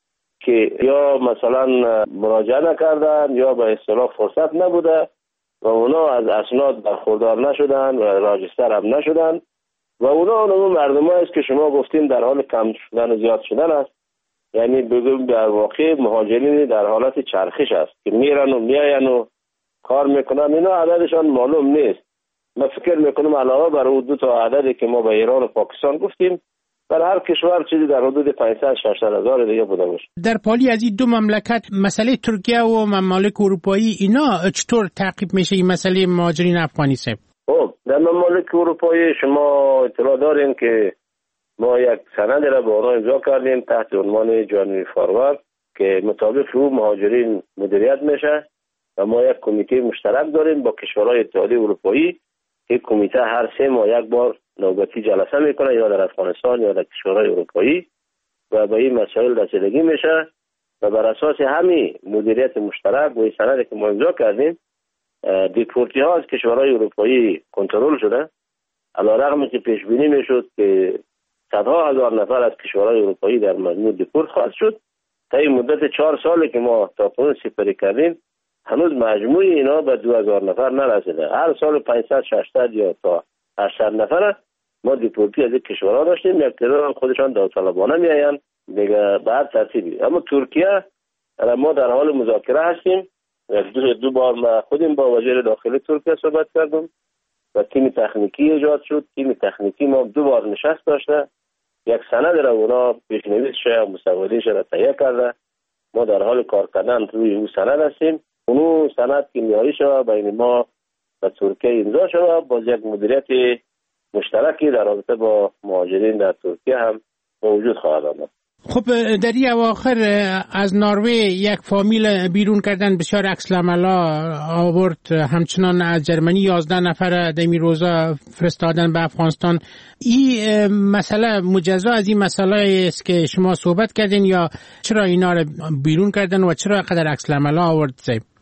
که یا مثلا مراجعه نکردن یا به اصطلاح فرصت نبوده و اونا از اسناد برخوردار نشدن و راجستر هم نشدن و اونا اون مردم است که شما گفتین در حال کم شدن و زیاد شدن است. یعنی بگم در واقع مهاجرین در حالت چرخش است که میرن و میاین و کار میکنن. اینا عددشان معلوم نیست. من فکر میکنم علاوه بر اون 2 تا عددی که ما به ایران و پاکستان گفتیم در هر کشور چیزی در حدود 500-600 هزار دیگه بوده باشه. در پالی از این 2 مملکت مسئله ترکیه و ممالک اروپایی اینا چطور تعقیب میشه این مسئله مهاجرین افغانی صاحب؟ خب در ممالک اروپایی شما اطلاع دارین که ما یک سند را با آنها امضا کردیم تحت عنوان جانوی فاروارد که مطابق رو مهاجرین مدیریت میشه و ما یک کمیته مشترک داریم با کشورهای اتحادیه اروپایی که کمیته هر 3 ماه یک بار نوبتی جلسه میکنه یا در افغانستان یا در کشورهای اروپایی و به این مسائل رسیدگی میشه و بر اساس همین مدیریت مشترک و این سندی که ما امضا کردیم دیپورتی ها از کشورهای اروپایی کنترل شده. علیرغم که پیش بینی میشد که صدها هزار نفر از کشورهای اروپایی در مجموع دیپورت خواهد شد. تا این مدت 4 سالی که ما تاکنون سپری کردیم هنوز مجموع اینا به 2000 نفر نرسیده. هر سال 500-600 یا تا 800 نفر ما دیپورتی از این کشورها داشتیم. یک تعداد خودشان داوطلبانه میآیند دیگه بعد ترتیبی. اما ترکیه ما در حال مذاکره هستیم. 2 بار ما خودم با وزیر داخلی ترکیه صحبت کردم و تیم تکنیکی ایجاد شد. تیم تکنیکی ما 2 بار نشست داشته. یک سند را اونا پیشنویسش و مسوده‌اش را تهیه کرده. ما در حال کار کردن روی اون سند هستیم. اون سند که میاری شود بین ما و ترکیه امضا شود با یک مدیریت مشترکی در رابطه با مهاجرین در ترکیه هم موجود خواهد آمد. خب در این اواخر از نروژ یک فامیل بیرون کردن بسیار عکس العملا آورد. همچنان از جرمنی 11 نفر دمی روزا فرستادن به افغانستان. این مسئله مجزا از این مسئله است که شما صحبت کردین یا چرا اینا رو بیرون کردن و چرا قدر عکس العملا آورد؟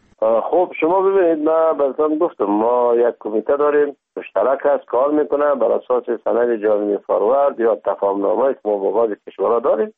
خب شما ببینید من براتون گفتم ما یک کمیته داریم مشترک است کار میکنه بر اساس سند جانوی فاروارد یا تفاهمنامه‌ای که ما با بعضی کشورها داریم.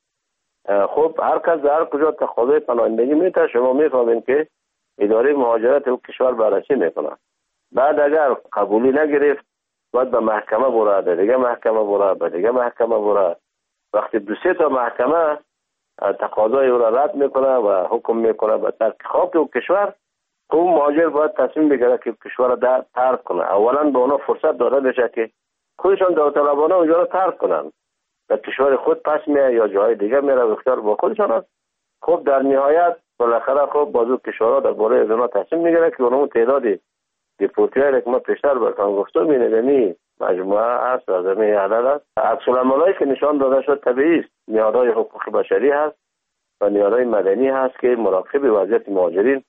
خب هر کس در کجا تقاضای پناهندگی میده شما میفهمین که اداره مهاجرت اون کشور بررسی میکنه. بعد اگر قبولی نگرفت باید به محکمه بره، دیگه محکمه بره، دیگه محکمه بره. وقتی 2-3 تا محکمه تقاضای او را رد میکنه و حکم میکنه به ترک خاک اون کشور، اون مهاجر باید تصمیم بگیره که کشور را ترک کنه. اولا به اونا فرصت داده بشه که خودشان داوطلبانه اونجا را ترک کنن، به کشور خود پس میه یا جای دیگه میره و اختیار با خودشان است. خب در نهایت بالاخره خب بازو کشورها درباره از اونا تصمیم میگیره که اونم تعدادی دیپورتی‌های که ما پیشتر براتون گفتم اینه مجموعه است از همین عدد است. عکس العملایی که نشان داده شد طبیعی است. نهادهای حقوق بشری هست و نهادهای مدنی هست که مراقب وضعیت مهاجرین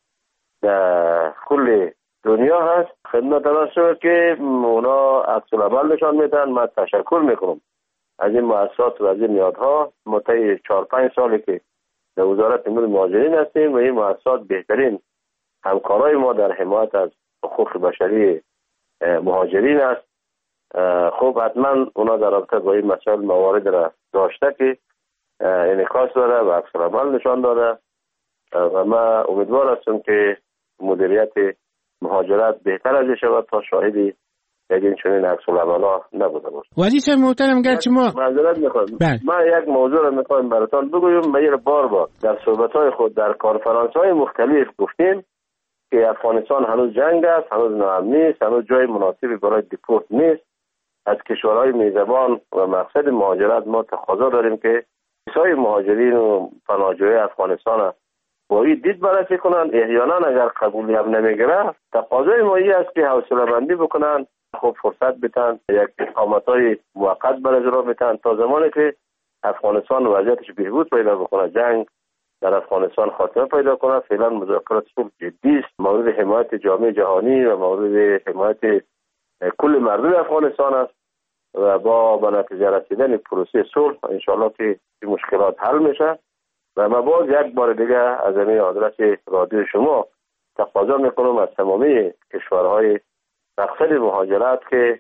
در کل دنیا هست. خدمت عرض شد که اونا عکس العمل نشان میدن. من تشکر میکنم از این مؤسسات و از این نهادها. ما طی 4-5 سالی که در وزارت امور مهاجرین هستیم و این مؤسسات بهترین همکارای ما در حمایت از حقوق بشری مهاجرین است. خب حتما اونا در رابطه با این مسائل موارد را داشته که انعکاس داره و عکس العمل نشان داده و ما امیدوار هستم که مدیریت مهاجرت بهتر از شود تا شاهدی یک چنین عکس العمل‌ها نبوده باشه. وزیر محترم گرچه ما معذرت میخوام ما یک موضوع را میخوایم براتون بگویم. ما بار در صحبت‌های خود در کنفرانس‌های مختلف گفتیم که افغانستان هنوز جنگ است، هنوز ناامنی است، هنوز جای مناسبی برای دیپورت نیست. از کشورهای میزبان و مقصد مهاجرت ما تقاضا داریم که کسای مهاجرین و پناهجوی افغانستان با این دید بررسی کنند. احیانا اگر قبولی هم نمیگیره تقاضای ما این است که حوصله‌مندی بکنن، خب فرصت بدن، یک اقامت‌های موقت برای اجرا بدن تا زمانی که افغانستان وضعیتش بهبود پیدا بکنه، جنگ در افغانستان خاتمه پیدا کنه. فعلا مذاکرات صلح جدی است، مورد حمایت جامعه جهانی و مورد حمایت کل مردم افغانستان است و با به نتیجه رسیدن پروسه صلح انشالله که این مشکلات حل میشه. و ما باز یک بار دیگه از این آدرس رادیو شما تقاضا میکنم از تمامی کشورهای مقصد مهاجرت که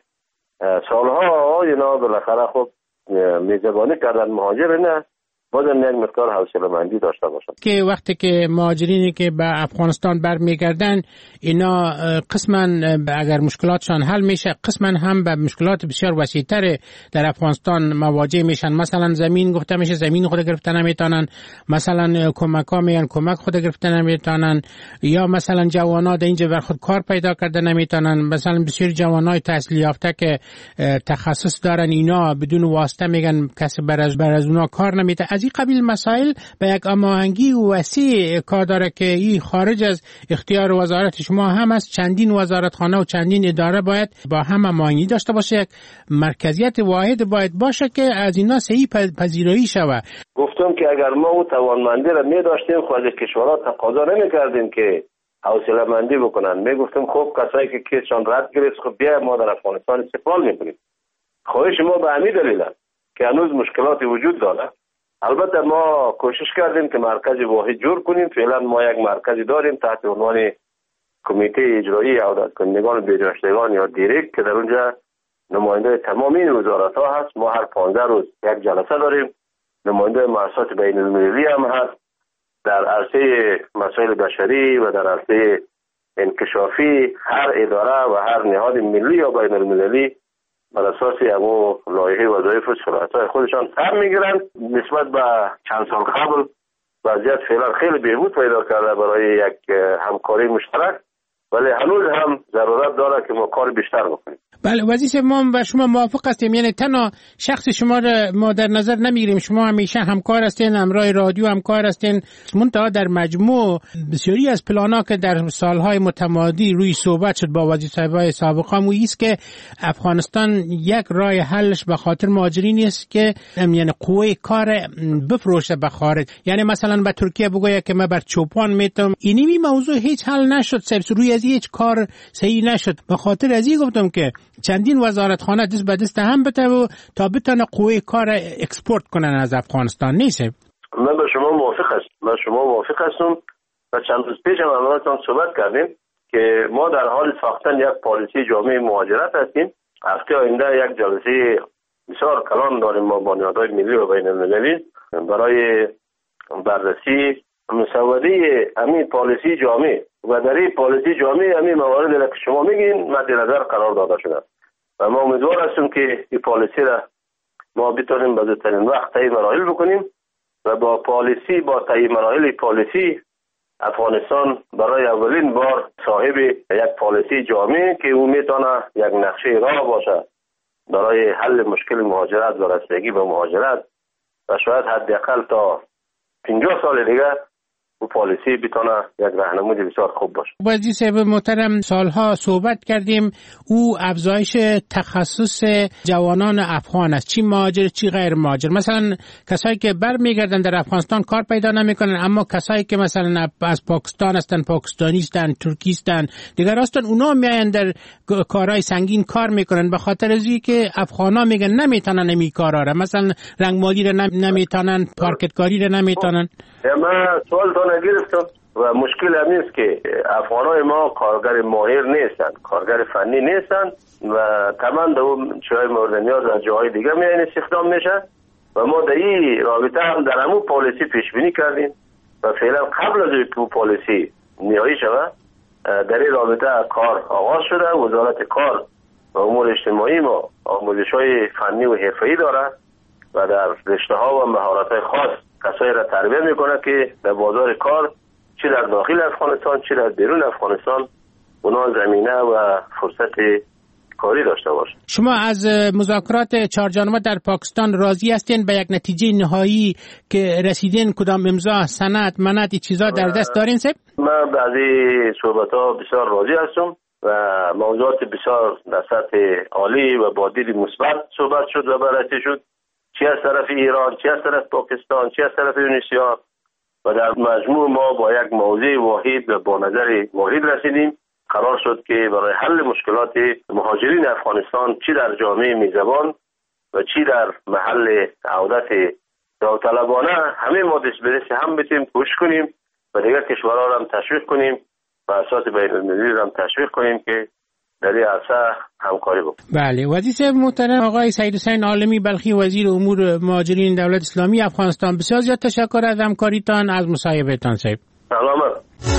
سالها اینا بالاخره خب میزبانی کردن مهاجر نه، بازم یک مقدار حوصله‌مندی داشته باشند که وقتی که مهاجرینی که به افغانستان برمیگردن اینا قسما اگر مشکلاتشان حل میشه قسما هم به مشکلات بسیار وسیع‌تر در افغانستان مواجه میشن. مثلا زمین گفته میشه زمین خود گرفتن نمیتونن، مثلا کمک‌ها میگن کمک خود گرفتن نمیتونن، یا مثلا جوانا در اینجا بر خود کار پیدا کردن نمیتونن. مثلا بسیار جوانای تحصیل یافته که تخصص دارن اینا بدون واسطه میگن کسی بر از اونا کار نمیده. از این قبیل مسائل به یک هماهنگی وسیع کار داره که این خارج از اختیار وزارت شما هم از چندین وزارتخانه و چندین اداره باید با هم هماهنگی داشته باشه. یک مرکزیت واحد باید باشه که از اینا صحیح پذیرایی شود. گفتم که اگر ما او توانمندی را می داشتیم خود کشورها تقاضا نمی کردیم که حوصله مندی بکنن. می گفتیم خب کسایی که کیسشان رد گرفت خب بیا ما در افغانستان استقبال میکنیم. خواهش ما به همین دلیل است که هنوز مشکلاتی وجود داره. البته ما کوشش کردیم که مرکز واحد جور کنیم. فعلا ما یک مرکزی داریم تحت عنوان کمیته اجرایی عودت کنندگان بهداشتگان یا دیرک که در اونجا نماینده تمامی وزارت ها هست. ما هر 15 روز یک جلسه داریم. نماینده مؤسسات بین المللی هم هست در عرصه مسائل بشری و در عرصه انکشافی. هر اداره و هر نهاد ملی یا بین المللی بر اساس همون لایحه وظایف و صلاحیت‌های خودشان سر میگیرن. نسبت به چند سال قبل وضعیت فعلا خیلی بهبود پیدا کرده برای یک همکاری مشترک، ولی هنوز هم ضرورت داره که ما کار بیشتر بکنیم. بله وزیر ما و شما موافق هستیم، یعنی تنها شخص شما را ما در نظر نمیگیریم، شما همیشه همکار هستین، همراه رادیو همکار هستین. منتها در مجموع بسیاری از پلانا که در سالهای متمادی روی صحبت شد با وزیرهای سابق هم است که افغانستان یک راه حلش به خاطر مهاجرین است که یعنی قوه کار بفروشه به خارج. یعنی مثلا به ترکیه بگوید که من بر چوپان میتم، اینی موضوع هیچ حل نشد، سبس روی از هیچ کار صحیح نشد. به خاطر از این گفتم که چندین وزارتخانه دست به دست هم بته و تا بتونه قوه کار اکسپورت کنن از افغانستان. نیست؟ من با شما موافق هستم و چند روز پیش هم امروزتان صحبت کردیم که ما در حال ساختن یک پالیسی جامعه مهاجرت هستیم. هفته آینده یک جلسه بسیار کلان داریم ما با نهادهای ملی و بین المللی برای بررسی مسوده همین پالیسی جامعه و در این پالیسی جامعه همین مواردی که شما میگین مد نظر قرار داده شده و ما امیدوار هستیم که این پالیسی را ما بتونیم به زودترین وقت طی مراحل بکنیم و با طی مراحل پالیسی افغانستان برای اولین بار صاحب یک پالیسی جامعه که او میتونه یک نقشه راه باشه برای حل مشکل مهاجرت و رسیدگی به مهاجرت و شاید حداقل تا 50 سال دیگه و پالیسی بتونه یک راهنمای بسیار خوب باشه. وزیر صاحب محترم سالها صحبت کردیم او افزایش تخصص جوانان افغان است، چی مهاجر چی غیر مهاجر. مثلا کسایی که برمیگردن در افغانستان کار پیدا نمیکنن، اما کسایی که مثلا از پاکستان هستن، پاکستانی هستن، ترکی هستن، دیگر هستن، اونا میاین در کارهای سنگین کار میکنن به خاطر از اینکه افغانا میگن نمیتونن این کارا را، مثلا رنگمالی را نمیتونن، پارکتکاری را نمیتونن. من سوال تو نگرفتم. و مشکل همین است که افغانای ما کارگر ماهر نیستند، کارگر فنی نیستند و تمام در چیزهای مورد نیاز از جاهای دیگه میاین استخدام میشن و ما در این رابطه هم در همون پالیسی پیش بینی کردیم و فعلا قبل از اینکه پالیسی نهایی شود در این رابطه کار آغاز شده. وزارت کار و امور اجتماعی ما آموزش‌های فنی و حرفه‌ای داره و در رشته‌ها و مهارت‌های خاص کسایی را تربیت میکنه که در بازار کار چه در داخل افغانستان چه در بیرون افغانستان اونا زمینه و فرصت کاری داشته باشه. شما از مذاکرات 4 جانبه در پاکستان راضی هستین؟ به یک نتیجه نهایی که رسیدین کدام امضا، سند، مناطی چیزا در دست دارین سب؟ من بعضی صحبت‌ها بسیار راضی هستم و موضوعات بسیار در سطح عالی و با دید مثبت صحبت شد و بررسی شد، چه از طرف ایران، چه از طرف پاکستان، چه از طرف یونسیا و در مجموع ما با یک موضوع واحد و با نظر واحد رسیدیم. قرار شد که برای حل مشکلات مهاجرین افغانستان چی در جامعه میزبان و چی در محل عودت داوطلبانه همه ما دست به دست هم بتیم کوشش کنیم و دیگر کشورها را هم تشویق کنیم و اساس بین‌المللی را هم تشویق کنیم که در این عرصه همکاری بکنیم. بله، وزیر محترم آقای سید حسین عالمی بلخی وزیر امور مهاجرین دولت اسلامی افغانستان، بسیار زیاد تشکر از همکاریتان، از مصاحبهتان. صاحب سلامت.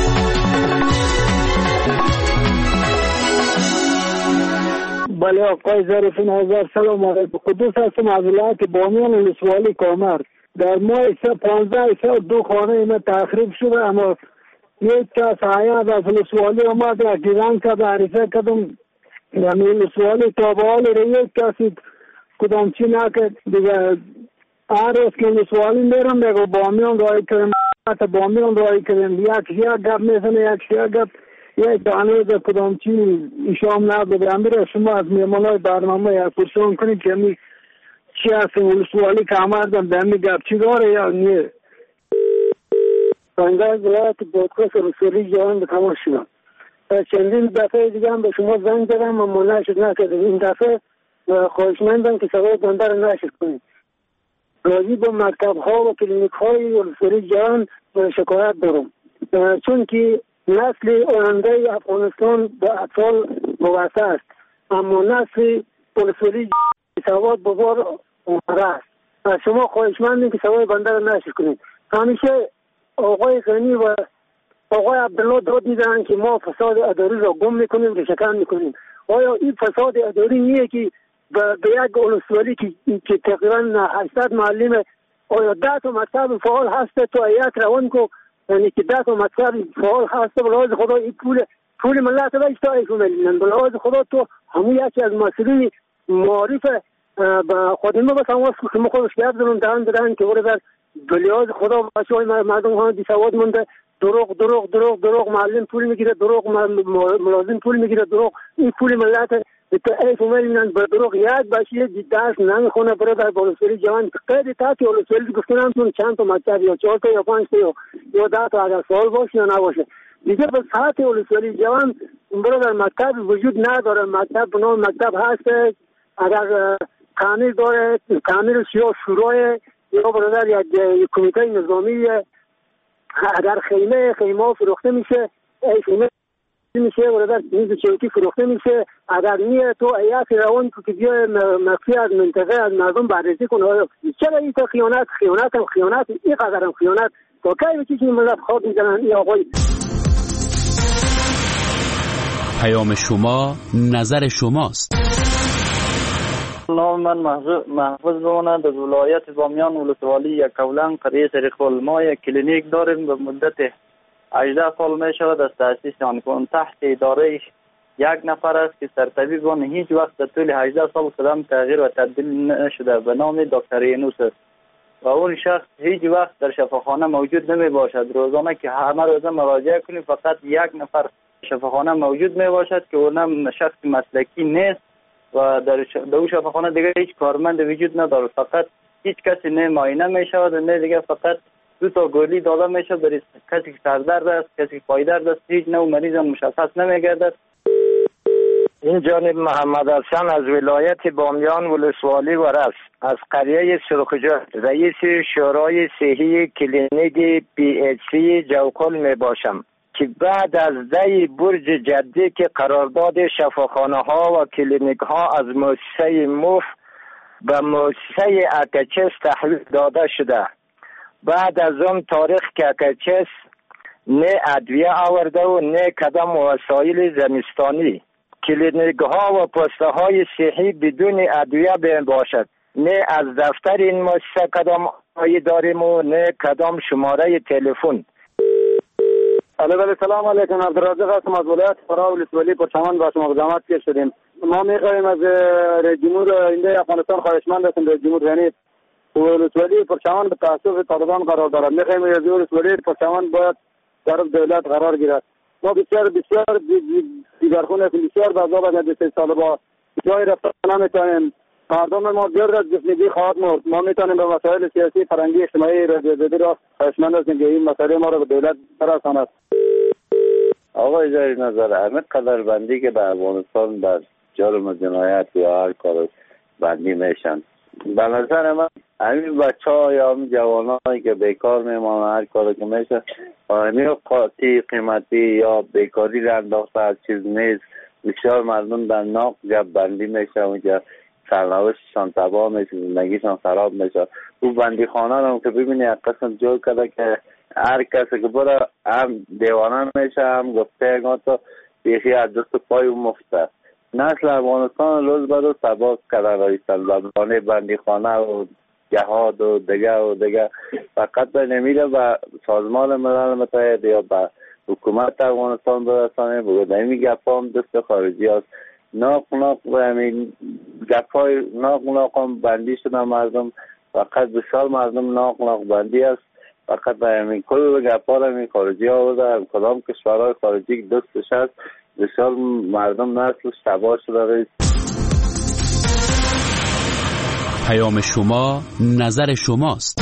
بله آقای ظریفین هزار سلام علیکم. قدوس هستم از ولایت بامیان ولسوالی کامر. در ماه 15 2 خانه اینا تخریب شده، اما یک کس حیات از ولسوالی آمد یک گیران کرد، عریفه کردم یعنی ولسوالی تابعال را یک کسی کدام چی نکرد دیگه. هر روز که ولسوالی میرم بگو بامیان رای کریم، بامیان رای کریم، یک شیعه گپ میزنه، یک شیعه گپ یک دانه در کدام چی ایشام نبوده. امیر شما از میمانای برنامه یک پرسون کنید که می چی هست ولسوالی که آمدن به همی گپ چی داره یا نیه. بنده از ولایت بادکاس رسولی جوان به تماس شدم. چندین دفعه دیگه هم به شما زنگ دارم اما نشد نکرده. این دفعه خواهشمندم که سوال بنده رو نشد کنید. راضی با مکتب ها و کلینیک های رسولی جوان شکایت دارم، چون که نسل آینده افغانستان به اطفال وابسته است، اما نسل رسولی سواد بزار اومده است. از شما خواهشمندیم که سوال بنده رو نشد کنید. همیشه آقای غنی و آقای عبدالله داد میدن که ما فساد اداری را گم میکنیم، ریشه‌کن میکنیم. آیا این فساد اداری نیه که به یک ولسوالی که تقریبا 800 معلم، آیا 10 تا مکتب فعال هست تو ایت روان کو، یعنی که 10 تا مکتب فعال هست بلاز خدا این پول ملت را اشتایی کنن، بلاز خدا تو همون یکی از مسئولین معارف به خودمه به تماس که ما خودش گرد دارن دارن که برای بلیاز خدا بچه های مردم ها بی سواد مونده، دروغ معلم پول میگیره، دروغ ملازم پول میگیره، دروغ این پول ملت تا ایف میلینن به دروغ یاد باشه درس نمیخونه برای در ولسوالی جوان قید تا که ولسوالی گفتن چون چند تا مکتب یا 4 تا یا 5 تا یا 10 تا اگر سوال باشه یا نباشه دیگه به ساعت ولسوالی جوان برای در مکتب وجود نداره. مکتب به نام مکتب هست، اگر تعمیر داره تعمیر شورای یا برادر یک کمیته نظامی، اگر خیمه فروخته میشه خیمه میشه برادر میز چوکی فروخته میشه. اگر نیه تو ایات روان که بیای مخفی از منطقه از مردم بررسی کنه چرا این تا خیانت این قدر هم خیانت تا کی چیزی ملت خواب میزنن. این آقای پیام شما نظر شماست. نام من محفوظ بماند از ولایت بامیان ولسوالی یکولنگ قریه سریخول. ما یک کلینیک داریم به مدت 18 سال می شود از تأسیس آن که تحت اداره یک نفر است که سرطبیب آن هیچ وقت در طول 18 سال قدم تغییر و تبدیل نشده به نام دکتر ینوس است و اون شخص هیچ وقت در شفاخانه موجود نمی باشد. روزانه که همه روزه مراجعه کنیم فقط یک نفر شفاخانه موجود می باشد که اونم شخص مسلکی نیست و در اون شفاخانه دیگه هیچ کارمند وجود نداره. فقط هیچ کسی نه معاینه می شود نه دیگه فقط 2 تا گولی داده می شود برای کسی که سردرد است، کسی که پای درد است. هیچ نوع مریض مشخص نمی گردد. این جانب محمد حسن از ولایت بامیان ولسوالی ورس از قریه سرخجات رئیس شورای صحی کلینیک PHC جوکل می باشم که بعد از دی برج جدی که قرارداد شفاخانه ها و کلینیک ها از مؤسسه موف به مؤسسه اکچس تحویل داده شده، بعد از اون تاریخ که اکچس نه ادویه آورده و نه کدام وسایل زمستانی، کلینیک ها و پسته های صحی بدون ادویه بین باشد، نه از دفتر این مؤسسه کدام آیه داریم و نه کدام شماره تلفن. علیه سلام علیکم، عبدالرزاق هستم از ولایت فرا ولسوالی پرچمن با شما زحمت کش شدیم. ما می‌خوایم از رئیس جمهور آینده افغانستان خواهشمند هستیم، رئیس جمهور یعنی ولسوالی پرچمن به تاسف طالبان قرار دارد. می‌خوایم از ولسوالی پرچمن باید در دولت قرار گیرد. ما بسیار دیگرگونه بسیار بازاب از 23 سال با جای رفتن نمی‌تونیم. مردم ما جرد از گفتگی خواهد مرد. ما می‌تونیم به مسائل سیاسی، فرهنگی، اجتماعی را خواهشمند هستیم که این مسائل ما را به دولت برساند. آقا اجازه نظر همه قدر بندی که به افغانستان بر جرم جنایت یا هر کار بندی میشن، به نظر من همین بچه ها یا همین جوان هایی که بیکار میمانن هر کار که میشه همین قاطی قیمتی یا بیکاری را انداخته از چیز نیست. بسیار مردم در ناق جب بندی میشه، اونجا سرنوشتشان تباه میشه، زندگیشان خراب میشه. او بندی خانه هم که ببینی یک قسم جور کرده که هر کسی که بره هم دیوانه میشه هم گفته تو بیخی از دست پای او مفته. نسل افغانستان روز به روز تباه کرده رایستن بانه بندی خانه و جهاد و دیگه فقط به نمیره و سازمان ملل متحد یا به حکومت افغانستان برسانه بگه نمی گفت هم دست خارجی هست. ناق همین گفای ناق هم بندی شده مردم، فقط بسیار مردم ناق بندی است. فقط به همین کل گفار همین خارجی ها بوده، کدام کشورهای خارجی دستش هست بسیار مردم نسلش تباه شده. پیام شما نظر شماست.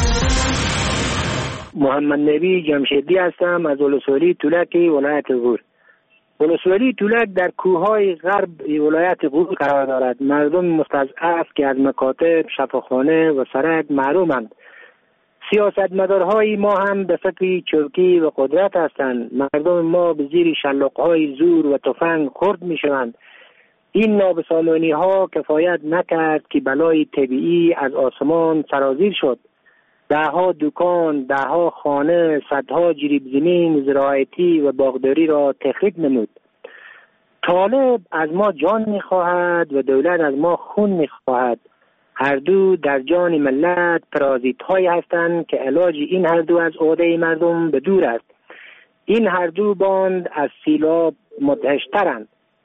محمد نبی جمشیدی هستم از ولسوالی تولک ولایت غور. ولسوالی تولک در کوههای غرب ولایت غور قرار دارد. مردم مستضعف که از مکاتب، شفاخانه و سرک محرومند. سیاستمدارهای ما هم به فکر چوکی و قدرت هستند. مردم ما به زیر شلاقهای زور و تفنگ خرد می شوند. این نابسامانی ها کفایت نکرد که بلای طبیعی از آسمان سرازیر شد. دهها دکان، دهها خانه، صدها جریب زمین زراعتی و باغداری را تخریب نمود. طالب از ما جان می خواهد و دولت از ما خون می خواهد. هر دو در جان ملت پرازیت هایی هستند که علاج این هر دو از عهده مردم به دور است. این هر دو باند از سیلاب مدهشترند.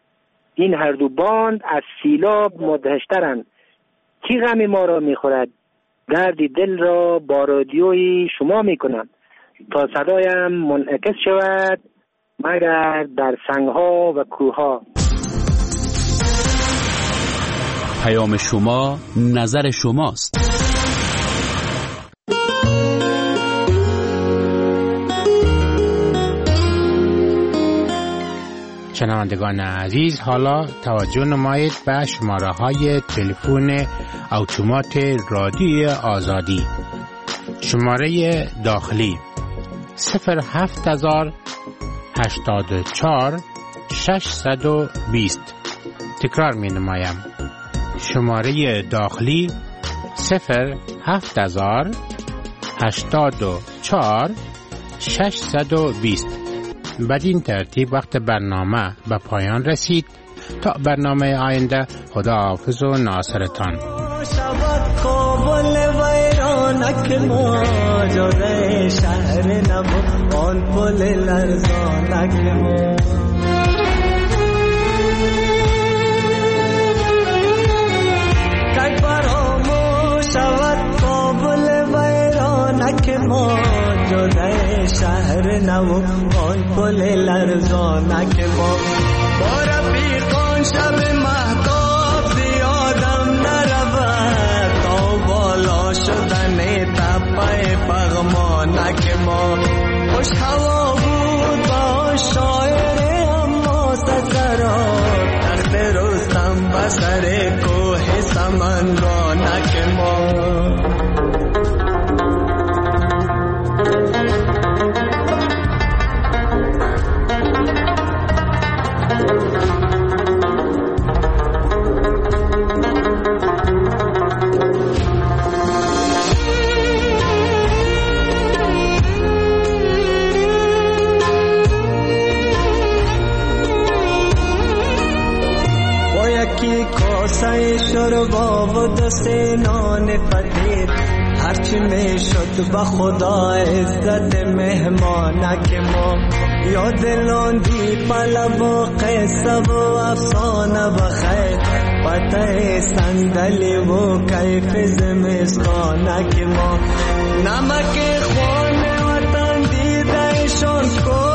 کی غم ما را می خورد؟ دردی دل را با رادیوی شما می کنم تا صدایم منعکس شود مگر در سنگها و کوهها. پیام شما نظر شماست. شنوندگان عزیز، حالا توجه نمایید به شماره های تلفن اتومات رادیوی آزادی. شماره داخلی 07084 620. تکرار می نمایم. شماره داخلی 07084 620. بدین ترتیب وقت برنامه به پایان رسید. تا برنامه آینده، خداحافظ و ناصرتان. شهر نو آن پل لرزانک ما با رفیقان شب مهتاب زیادم نرود تا بالا شدن تپه پغمانک ما. خوش هوا بود با شاعر اما سسرا تخت رو سمنگانک ما. کاسه شربا و دست نان فقیر هرچی می شد به خدا عزت مهمانک ما. یاد لاندی پلو و قصه و افسانه بخیر پته صندلی و کیف زمستانک ما. نمک خوان وطن دیده شد